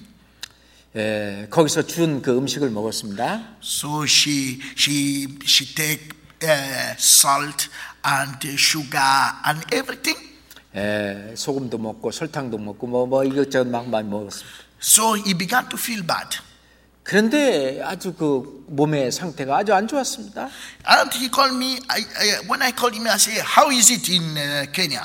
예, 거기서 준 그 음식을 먹었습니다. So she she she take uh, salt and uh, sugar and everything. 예, 소금도 먹고 설탕도 먹고 뭐, 뭐 이것저것 막 많이 먹었습니다. So he began to feel bad. 그런데 아주 그 몸의 상태가 아주 안 좋았습니다. And he called me, I, I, when I called him, I said, how is it in uh, Kenya?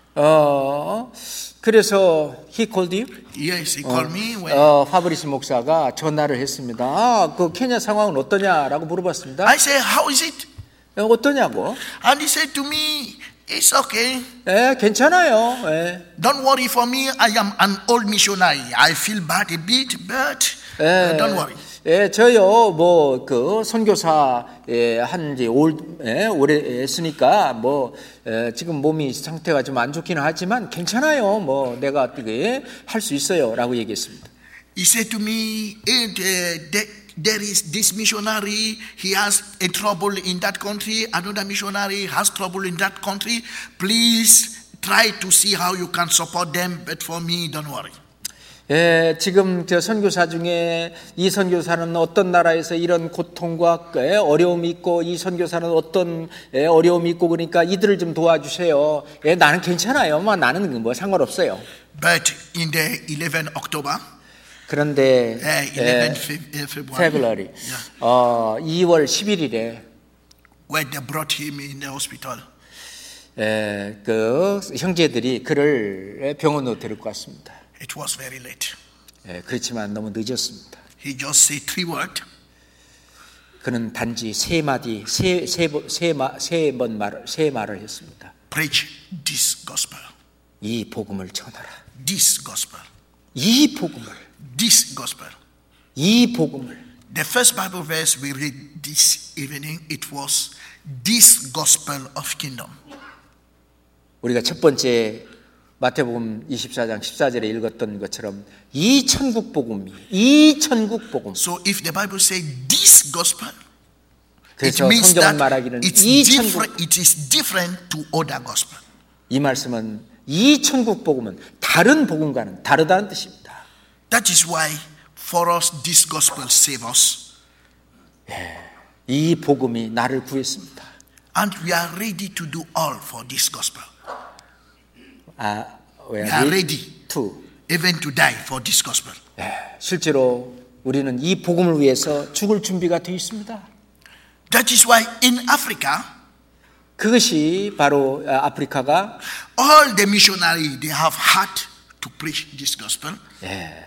어, 그래서 he called you? Yes, he called me. When 어, 파브리스 목사가 전화를 했습니다. 아, 그 케냐 상황은 어떠냐라고 물어봤습니다. I said, how is it? 어, 어떠냐고? And he said to me, it's okay. 예, 괜찮아요. 예. Don't worry for me. I am an old missionary. I feel bad a bit, but uh, don't worry. 예, 저요, 뭐, 그, 선교사, 예, 한지 올, 예, 오래 했으니까, 뭐, 예, 지금 몸이 상태가 좀 안 좋기는 하지만, 괜찮아요. 뭐, 내가 어떻게 할 수 있어요. 라고 얘기했습니다. He said to me, it, uh, there, there is this missionary, he has a trouble in that country. Another missionary has trouble in that country. Please try to see how you can support them. But for me, don't worry. 예, 지금 저 선교사 중에 이 선교사는 어떤 나라에서 이런 고통과 예, 어려움이 있고, 이 선교사는 어떤 예, 어려움이 있고, 그러니까 이들을 좀 도와주세요. 예, 나는 괜찮아요. 뭐, 나는 뭐 상관없어요. But in the eleventh October, 그런데 uh, 예, eleventh February, February yeah, 어, 이월 십일일에 when they brought him in the hospital, 에, 그 형제들이 그를 병원으로 데리고 갔습니다. it was very late. 에, 그렇지만 너무 늦었습니다. He just said three words. 그는 단지 세 마디, 세세세세번 말을 세 말을 했습니다. Preach this gospel. 이 복음을 전하라. This gospel. 이 복음을, This gospel. 이 복음을. The first Bible verse we read this evening, it was this gospel of kingdom. 우리가 첫 번째 마태복음 이십사 장 십사 절에 읽었던 것처럼 이 천국 복음이, 이 천국 복음. So if the Bible says this gospel, it 그래서 means 성경은 that 말하기는 it's 이 different, 천국, it is different to other gospel. 이 말씀은 이 천국 복음은 다른 복음과는 다르다는 뜻입니다. That is why for us this gospel save us. 이 복음이 나를 구했습니다. And we are ready to do all for this gospel. 아, we We are ready to. even to die for this gospel. 실제로 우리는 이 복음을 위해서 죽을 준비가 되어 있습니다. That is why in Africa, 그것이 바로 아프리카가 all the missionaries, they have heart to preach this gospel. 예,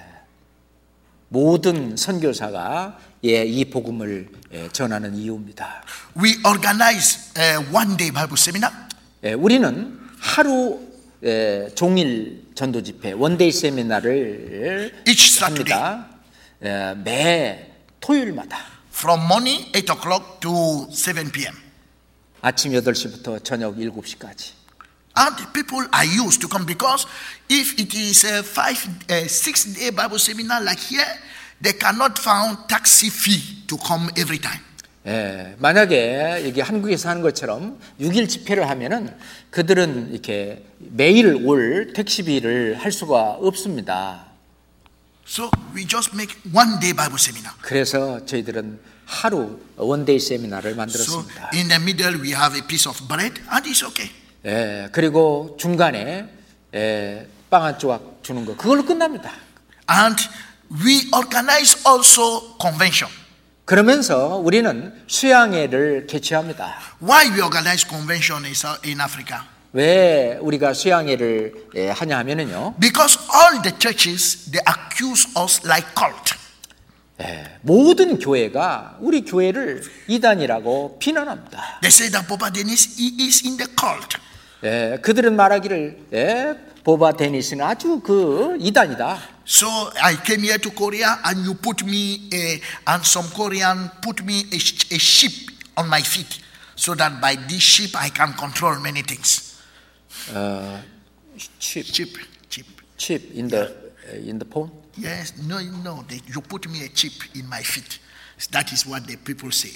모든 선교사가 예, 이 복음을 예, 전하는 이유입니다. We organize a one day Bible seminar. 예, 우리는 하루 예, 종일 전도 집회 원데이 세미나를 Each 합니다. 예, 매 토요일마다 from morning eight o'clock to seven p.m. 아침 여덟 시부터 저녁 일곱 시까지. And people are used to come because if it is a five, a six day Bible seminar like here, they cannot find taxi fee to come every time. 예, 만약에 이게 한국에서 하는 것처럼 육 일 집회를 하면은 그들은 이렇게 매일 올 택시비를 할 수가 없습니다. So we just make one day Bible seminar. 그래서 저희들은 하루 원데이 세미나를 So 만들었습니다. in the middle we have a piece of bread and it's okay. 예, 그리고 중간에 예, 빵 한 조각 주는 거 그걸로 끝납니다. And we organize also convention. 그러면서 우리는 수양회를 개최합니다. Why we organize convention is in Africa? 왜 우리가 수양회를 예, 하냐 하면은요. Because all the churches they accuse us like cult. 예, 모든 교회가 우리 교회를 이단이라고 비난합니다. They say that Papa Dennis he is in the cult. 예, 그들은 말하기를 예, 보바 데니스는 아주 그 이단이다. So I came here to Korea and you put me a, and some Korean put me a, a sheep on my feet so that by this sheep I can control many things. 어, 칩, Chip, chip. 칩 in the in the phone. Yes, no, no. They, you put me a chip in my feet. That is what the people say.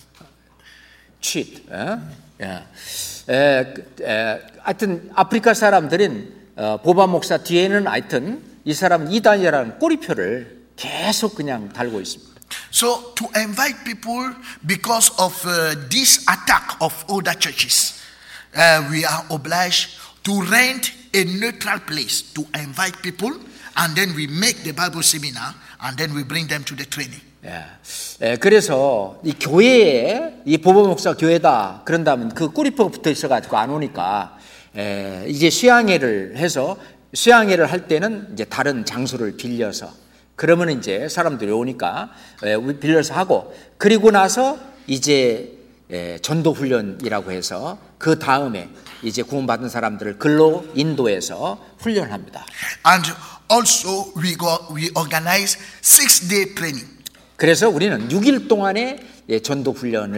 칩. 예? 예. 에, 에, 하여튼 아프리카 사람들은 어, 보바 목사 뒤에는 하여튼 이 사람은 이단이라는 꼬리표를 계속 그냥 달고 있습니다. So to invite people because of uh, this attack of other churches, uh, we are obliged to rent a neutral place to invite people, and then we make the Bible seminar, and then we bring them to the training. 예. 예, 그래서 이 교회에 이 보바 목사 교회다 그런다면 그 꼬리표가 붙어 있어가지고 안 오니까 예, 이제 수양회를 해서 수양회를 할 때는 이제 다른 장소를 빌려서 그러면 이제 사람들이 오니까 예, 빌려서 하고 그리고 나서 이제 예, 전도 훈련이라고 해서 그 다음에 이제 구원받은 사람들을 글로 인도해서 훈련합니다. And also we go we organize six day training. 그래서 우리는 육 일 동안의 예, 전도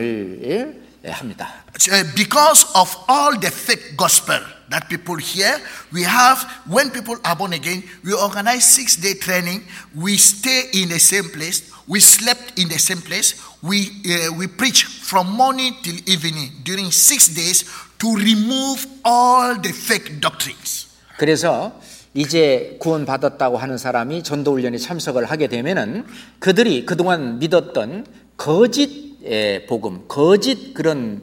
훈련을 예, 합니다. Because of all the fake gospel that people hear, we have, when people are born again, we organize six day training. We stay in the same place. We slept in the same place. We, uh, we preach from morning till evening during six days to remove all the fake doctrines. 그래서 이제 구원받았다고 하는 사람이 전도훈련에 참석을 하게 되면은 그들이 그동안 믿었던 거짓 복음, 거짓 그런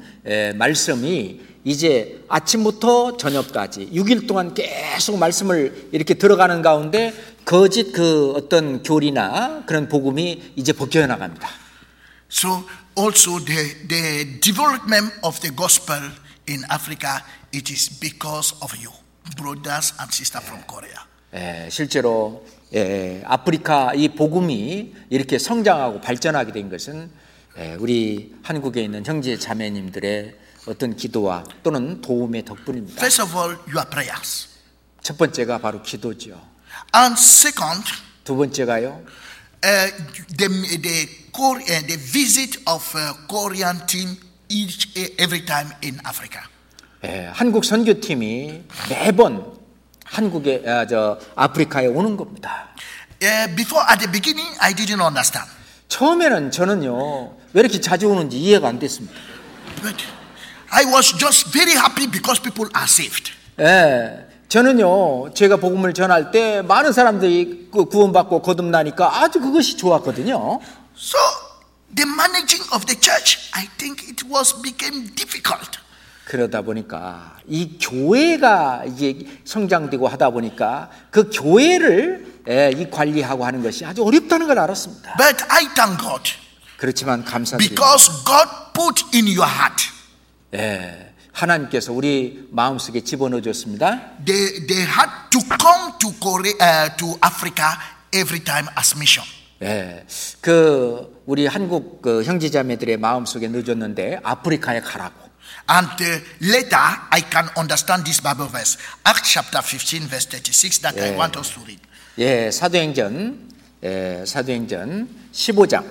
말씀이 이제 아침부터 저녁까지 육 일 동안 계속 말씀을 이렇게 들어가는 가운데 거짓 그 어떤 교리나 그런 복음이 이제 벗겨 나갑니다. So also the the development of the gospel in Africa, it is because of you, brothers and sisters from Korea. 예, 실제로 예, 아프리카 이 복음이 이렇게 성장하고 발전하게 된 것은 예, 우리 한국에 있는 형제 자매님들의 어떤 기도와 또는 도움의 덕분입니다. First of all, your prayers. 첫 번째가 바로 기도죠. And second, 두 번째가요. Uh, the the, Korea, the visit of uh, Korean team each every time in Africa. 예, 한국 선교팀이 매번 한국에 아, 저 아프리카에 오는 겁니다. Uh, before at the beginning, I didn't understand. 처음에는 저는요 왜 이렇게 자주 오는지 이해가 안 됐습니다. But I was just very happy because people are saved. 예, 저는요 제가 복음을 전할 때 많은 사람들이 구원받고 거듭나니까 아주 그것이 좋았거든요. So the managing of the church, I think it was became difficult. 그러다 보니까 이 교회가 이제 성장되고 하다 보니까 그 교회를 예, 이 관리하고 하는 것이 아주 어렵다는 걸 알았습니다. But I thank God 그렇지만 감사드립니다. because God put in your heart. 예, 하나님께서 우리 마음속에 집어넣어 줬습니다. They they had to come to Korea uh, to Africa every time as mission. 예, 그 우리 한국 그 형제자매들의 마음속에 넣어줬는데 아프리카에 가라고. And uh, later I can understand this Bible verse, Acts chapter fifteen, verse thirty-six, that I Yeah. want us to read. 예, 사도행전, 예, 사도행전 십오 장,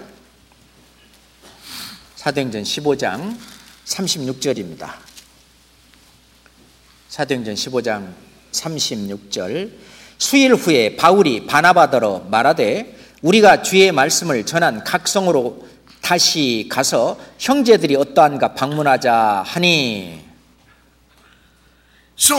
사도행전 십오 장 삼십육 절입니다. 사도행전 십오 장 삼십육 절. 수일 후에 바울이 바나바더러 말하되 우리가 주의 말씀을 전한 각 성으로 다시 가서 형제들이 어떠한가 방문하자 하니. So,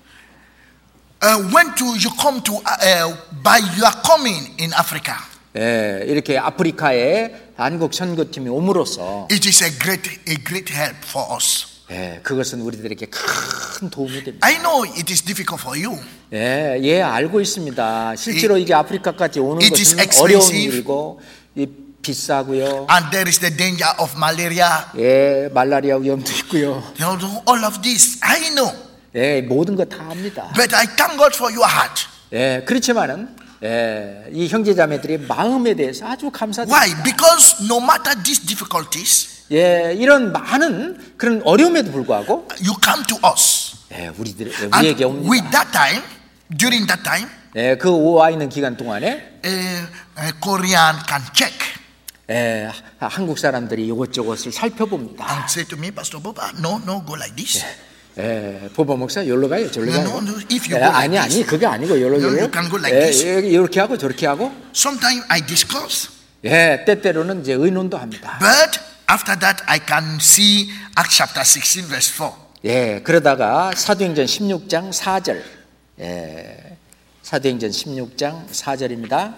uh, when do you come to, uh, by your coming in Africa, 예, 이렇게 아프리카에 한국 선교팀이 옴으로써 it is a great, a great help for us. 예, 그것은 우리들에게 큰 도움이 됩니다. I know it is difficult for you. 예, 예, 알고 있습니다. 실제로 이게 아프리카까지 오는 it is 것은 어려운 expensive. 일이고 이, 비싸고요. And there is the danger of malaria. 예, 말라리아 위험도 있고요. You know, all of this, I know. 예, 모든 거 다 압니다. But I thank God for your heart. 예, 그렇지만은 예, 이 형제자매들의 마음에 대해서 아주 감사드립니다. Why? Because no matter these difficulties, 예, 이런 많은 그런 어려움에도 불구하고 you come to us. 예, 우리들 And 우리에게 with 옵니다. that time, during that time, 예, 그 와 있는 기간 동안에 a, a Korean can check 예, 한국 사람들이 이것저것을 살펴봅니다. and say to me, Pastor Boba, no, no, go like this. 예, 보보 목사 여기로 가요, 저기로 No, 가요. no, no, if you 예, go like 아니 this. 아니 그게 아니고 여기로 No, 여기로. you can go like 예, this. 예, 이렇게 하고 저렇게 하고. Sometimes I discuss, 예, 때때로는 이제 의논도 합니다. but after that I can see Acts chapter sixteen, verse four. 예, 그러다가 사도행전 십육 장 사 절. 예, 사도행전 십육 장 사 절입니다.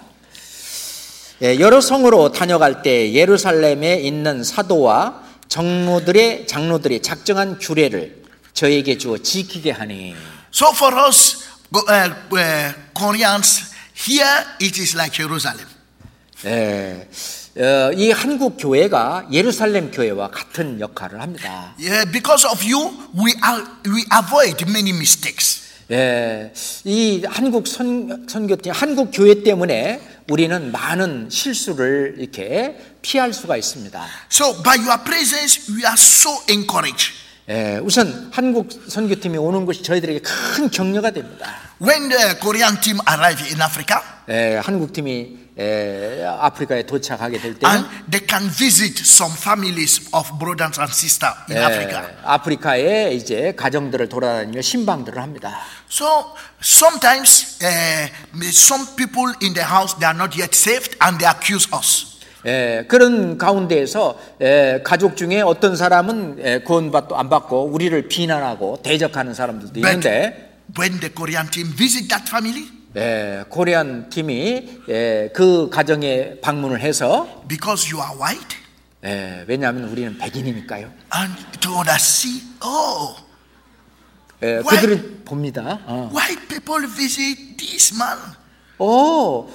예, 여러 성으로 다녀갈 때 예루살렘에 있는 사도와 장로들의 장로들이 작정한 규례를 저에게 주어 지키게 하니. So for us, go- uh, uh, Koreans, here it is like Jerusalem. 예, 어, 이 한국 교회가 예루살렘 교회와 같은 역할을 합니다. Yeah, because of you, we are, we avoid many mistakes. 예, 이 한국 선, 선교팀, 한국 교회 때문에 우리는 많은 실수를 이렇게 피할 수가 있습니다. So by your presence, we are so encouraged. 예, 우선 한국 선교팀이 오는 것이 저희들에게 큰 격려가 됩니다. When the Korean team arrive in Africa, 예, 한국 팀이 예, 아프리카에 도착하게 될 때는 and they can visit some families of brothers and sisters in 예, Africa. 아프리카에 이제 가정들을 돌아다니며 신방들을 합니다. So sometimes uh, some people in the house, they are not yet saved and they accuse us. 예, 그런 가운데에서 예, 가족 중에 어떤 사람은 예, 구원받도 안 받고 우리를 비난하고 대적하는 사람들도 But 있는데 when the Korean team visit that family, 예, 코리안 팀이 예, 그 가정에 방문을 해서 because you are white, 예, 왜냐하면 우리는 백인이니까요. and to others see, oh, 예, Why? 그들은 봅니다. 어. white people visit this man. 오,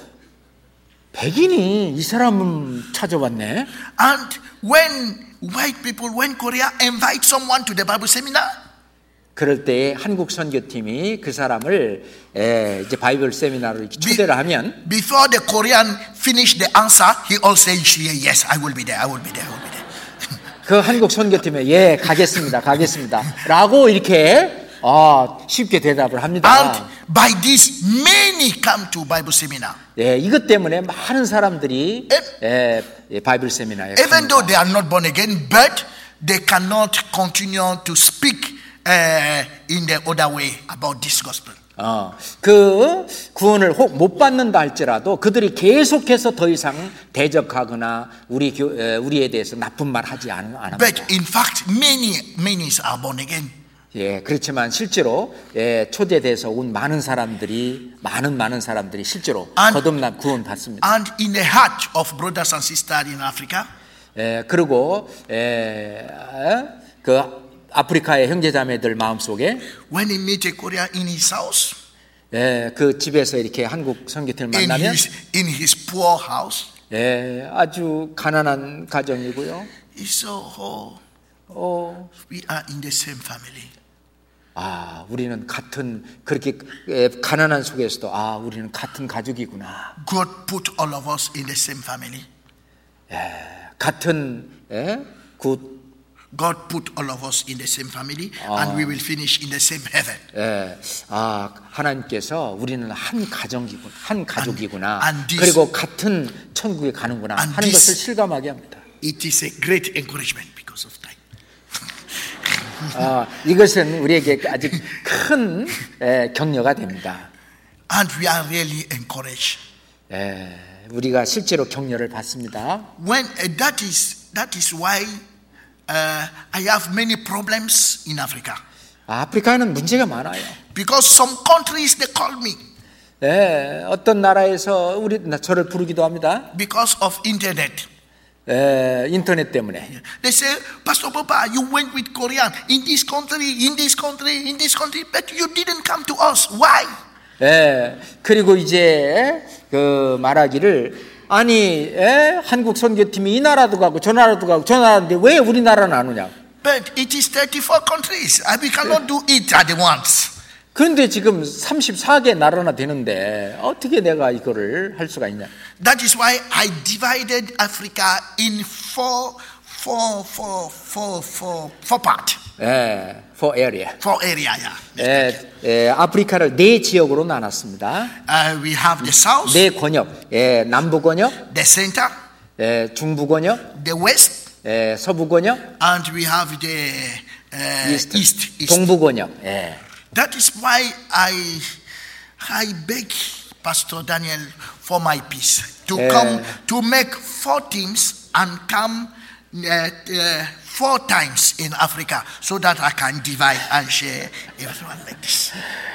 백인이 이 사람은 찾아왔네. And when white people, when Korea invite someone to the Bible seminar, 그럴 때 한국 선교팀이 그 사람을 에, 이제 바이블 세미나로 이렇게 초대를 하면 before the Korean finish the answer, he all say, yes, I will be there, I will be there, I will be there. 그 한국 선교팀에 예 가겠습니다, 가겠습니다.라고 이렇게 아, 쉽게 대답을 합니다. And by this, many come to Bible seminar. 예, 이것 때문에 많은 사람들이 예, 예, 바이블 세미나에 Even 갑니다. though they are not born again, but they cannot continue to speak uh, in the other way about this gospel. 어, 그 구원을 혹 못 받는다 할지라도 그들이 계속해서 더 이상 대적하거나 우리 교, 에, 우리에 대해서 나쁜 말 하지 않, 않습니다. But in fact, many, many are born again. 예, 그렇지만 실제로 예, 초대돼서 온 많은 사람들이 많은 많은 사람들이 실제로 And- 거듭나 구원 받습니다. And in the heart of brothers and sisters in Africa, 예, 그리고 예, 그 아프리카의 형제자매들 마음속에 when he meet a Korean in his house, 예, 그 집에서 이렇게 한국 선교팀을 in 만나면 his, in his poor house. 예, 아주 가난한 가정이고요. He saw, oh, 어, we are in the same family. 아, 우리는 같은 그렇게 예, 가난한 속에서도 아, 우리는 같은 가족이구나. God put all of us in the same family. 예, 같은 예, 굿 God put all of us in the same family, and we will finish in the same heaven. 예, 아, 하나님께서 우리는 한 가정이군, 한 가족이구나. And- and this- 그리고 같은 천국에 가는구나 And 하는 this- 것을 실감하게 합니다. It is a great encouragement because of time. 아, 이것은 우리에게 아주 큰 예, 격려가 됩니다. And we are really encouraged. 예, 우리가 실제로 격려를 받습니다. When uh, that is that is why uh, I have many problems in Africa. 아, 아프리카는 문제가 많아요. Because some countries they call me 예, 어떤 나라에서 우리 나- 저를 부르기도 합니다. because of internet. 예, 인터넷 때문에. They say, Pastor Papa, you went with Korean in this country, in this country, in this country, but you didn't come to us. Why? 예, 그리고 이제 그 말하기를 아니 예? 한국 선교팀이 이 나라도 가고 저 나라도 가고 저 나라인데 왜 우리나라는 안 오냐? But it is thirty-four countries, and we cannot do it at once. 그런데 지금 삼십사 개 나라나 되는데 어떻게 내가 이거를 할 수가 있냐? That is why I divided Africa in four, four, four, four, four, four part, 예, for area. four area. Yeah. 예, 예, 아프리카를 네 지역으로 나눴습니다. Uh, we have the south, 네 권역, 예, 남부 권역, the center, 예, 중부 권역, the west, 예, 서부 권역, and we have the uh, 이스트, east. east. 동부 권역. 예. That is why I, I beg Pastor Daniel for my peace to Eh. come to make four teams and come uh, uh, four times in Africa so that I can divide and share everyone like this.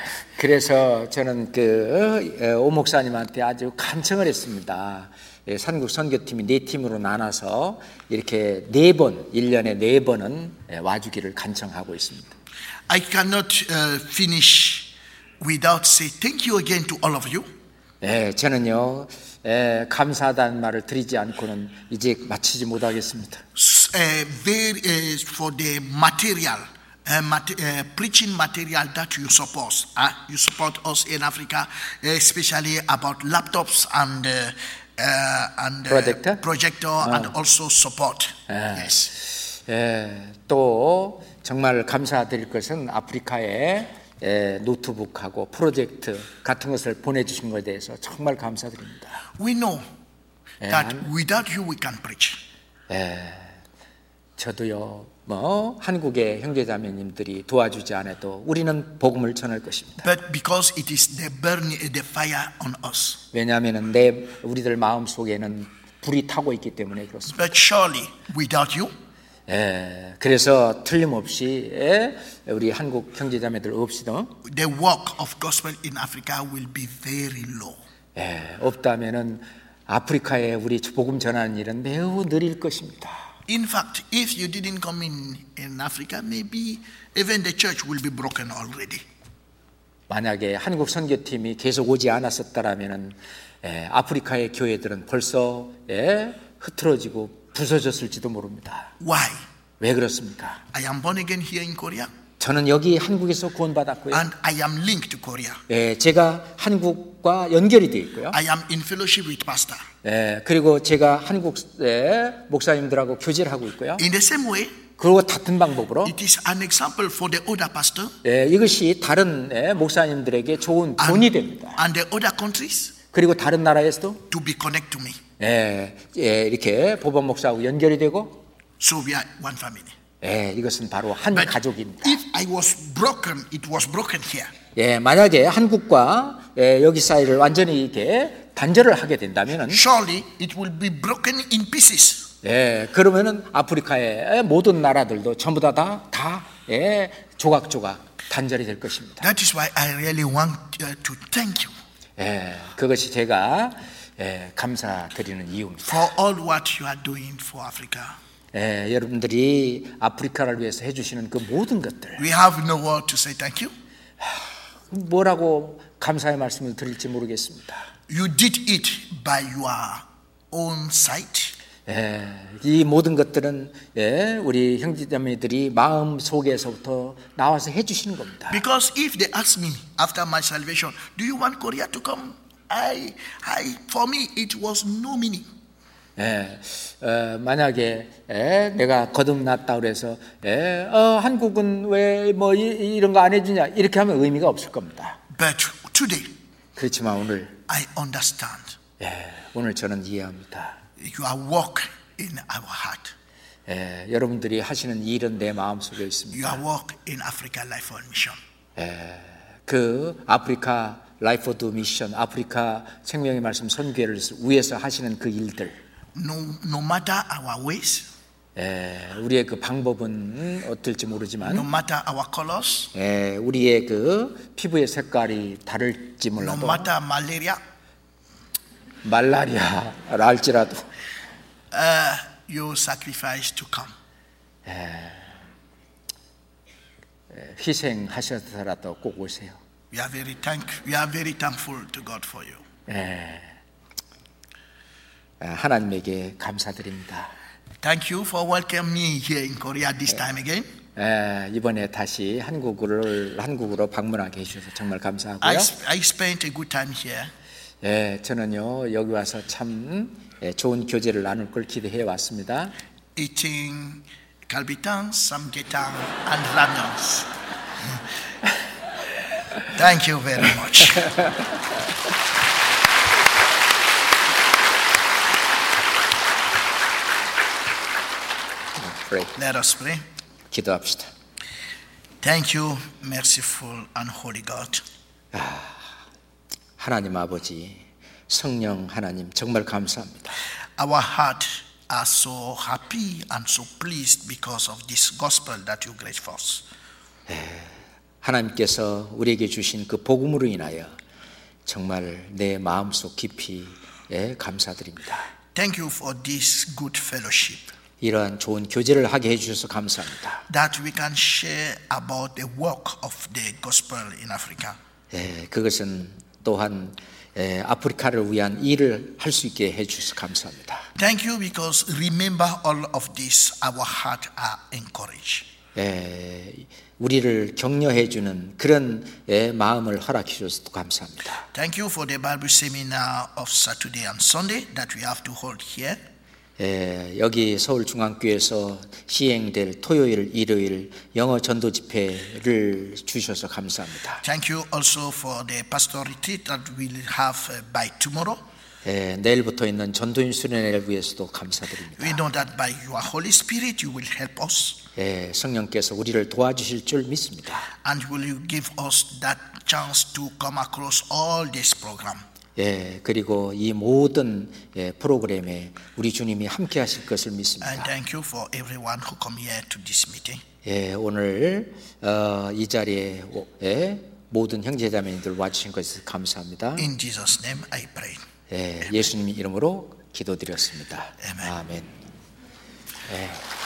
그래서 저는 그 오 목사님한테 아주 간청을 했습니다. 예, 한국 선교팀이 네 팀으로 나눠서 이렇게 네 번, 일 년에 네 번은 예, 와주기를 간청하고 있습니다. I cannot uh, finish without say thank you again to all of you. 예, 저는요 예, 감사하다는 말을 드리지 않고는 이제 마치지 못하겠습니다. S- Uh, very, uh, for the material, uh, mat- uh, preaching material that you support. Uh, you support us in Africa, especially about laptops and uh, uh, and uh, Projector? projector and also support. Yes. 예, 또 정말 감사드릴 것은 아프리카에 예, 노트북하고 프로젝트 같은 것을 보내주신 것에 대해서 정말 감사드립니다. We know that And- without you we can preach. 저도요, 뭐 한국의 형제자매님들이 도와주지 않아도 우리는 복음을 전할 것입니다. But because it is the burning, the fire on us. 왜냐하면은 내 우리들 마음 속에는 불이 타고 있기 때문에 그렇습니다. But surely without you, 예, 그래서 틀림없이 예, 우리 한국 형제자매들 없이도 the work of gospel in Africa will be very low. 예, 없다면은 아프리카에 우리 복음 전하는 일은 매우 느릴 것입니다. In fact, if you didn't come in in Africa, maybe even the church will be broken already. 만약에 한국 선교팀이 계속 오지 않았었다라면은 예, 아프리카의 교회들은 벌써 예, 흐트러지고 부서졌을지도 모릅니다. Why? 왜 그렇습니까? I am born again here in Korea, 저는 여기 한국에서 구원받았고요. and I am linked to Korea. 예, 제가 한국과 연결이 되어 있고요. I am in fellowship with pastor. 예, 그리고 제가 한국 예, 목사님들하고 교제를 하고 있고요. In the same way, 그리고 같은 방법으로 it is an example for the other pastor 예, 이것이 다른 예, 목사님들에게 좋은 본이 됩니다. and the other countries 그리고 다른 나라에서도 to be connected to me. 예, 예, 이렇게 보범 목사하고 연결이 되고 So we are one family. 예, 이것은 바로 한 But 가족입니다. if I was broken, it was broken here. 예, 만약에 한국과 예, 여기 사이를 완전히 이렇게 단절을 하게 된다면은 Surely it will be broken in pieces. 예, 그러면은 아프리카의 모든 나라들도 전부 다 다 다 예, 조각조각 단절이 될 것입니다. That is why I really want uh, to thank you 예, 그것이 제가 예, 감사드리는 이유입니다. for all what you are doing for Africa. 예, 여러분들이 아프리카를 위해서 해주시는 그 모든 것들 We have no word to say thank you. 뭐라고 감사의 말씀을 드릴지 모르겠습니다. You did it by your own sight. 예, 이 모든 것들은 예, 우리 형제자매들이 마음 속에서부터 나와서 해주시는 겁니다. Because if they ask me after my salvation, do you want Korea to come? I, I, for me, it was no meaning. 예, 어, 만약에 예, 내가 거듭났다 그래서 예, 어, 한국은 왜 뭐 이런 거 안 해주냐 이렇게 하면 의미가 없을 겁니다. But today, 그렇지만 오늘 I understand. 예, 오늘 저는 이해합니다. Your work in our heart. 예, 여러분들이 하시는 일은 내 마음속에 있습니다. Your work in Africa Life on Mission. 예, 그 아프리카 라이프 오브 미션, 아프리카 생명의 말씀 선교회를 위해서 하시는 그 일들. No, no matter our ways, 예, 우리의 그 방법은 어떨지 모르지만, no matter our colors, 예, 우리의 그 피부의 색깔이 다를지 no 몰라도, matter malaria, 말라리아라 할지라도, uh, you sacrifice to come. 희생하셔서라도 꼭 오세요. We are very thank, we are very thankful to God for you. 예, 하나님에게 감사드립니다. Thank you for welcoming me here in Korea this time again. 예, 이번에 다시 한국을 한국으로 방문하게 해주셔서 정말 감사하고요. I, I spent a good time here. 예, 저는요 여기 와서 참 예, 좋은 교제를 나눌 걸 기대해 왔습니다. Eating galbitang, samgyetang, and ramyons. Thank you very much. Pray. Let us pray. 기도합시다. Thank you, merciful and holy God. 하나님 아버지, 성령 하나님 정말 감사합니다. Our heart are so happy and so pleased because of this gospel that you gave us. 하나님께서 우리에게 주신 그 복음으로 인하여 정말 내 마음속 깊이 예, 감사드립니다. Thank you for this good fellowship 이러한 좋은 교제를 하게 해주셔서 감사합니다. that we can share about the work of the gospel in Africa. 예, 그것은 또한 예, 아프리카를 위한 일을 할 수 있게 해주셔서 감사합니다. Thank you because remember all of this, our heart are encouraged. 예, 우리를 격려해 주는 그런 예, 마음을 허락해 주셔서 감사합니다. Thank you for the Bible seminar of Saturday and Sunday that we have to hold here. 예, 여기 서울중앙교회에서 시행될 토요일, 일요일 영어 전도 집회를 주셔서 감사합니다. Thank you also for the pastoral retreat that we'll have by tomorrow. 예, 내일부터 있는 전도인 수련회를 위해서도 감사드립니다. We know that by your Holy Spirit you will help us. 예, 성령께서 우리를 도와주실 줄 믿습니다. And will you give us that chance to come across all this program. 예, 그리고 이 모든 예, 프로그램에 우리 주님이 함께 하실 것을 And 믿습니다. thank you for everyone who come here to this meeting. 예, 오늘 어, 이 자리에 예, 모든 형제자매님들 와주신 것에 감사합니다. In Jesus' name I pray. 예, 예수님 이름으로 기도드렸습니다. 아멘. 아멘. 예.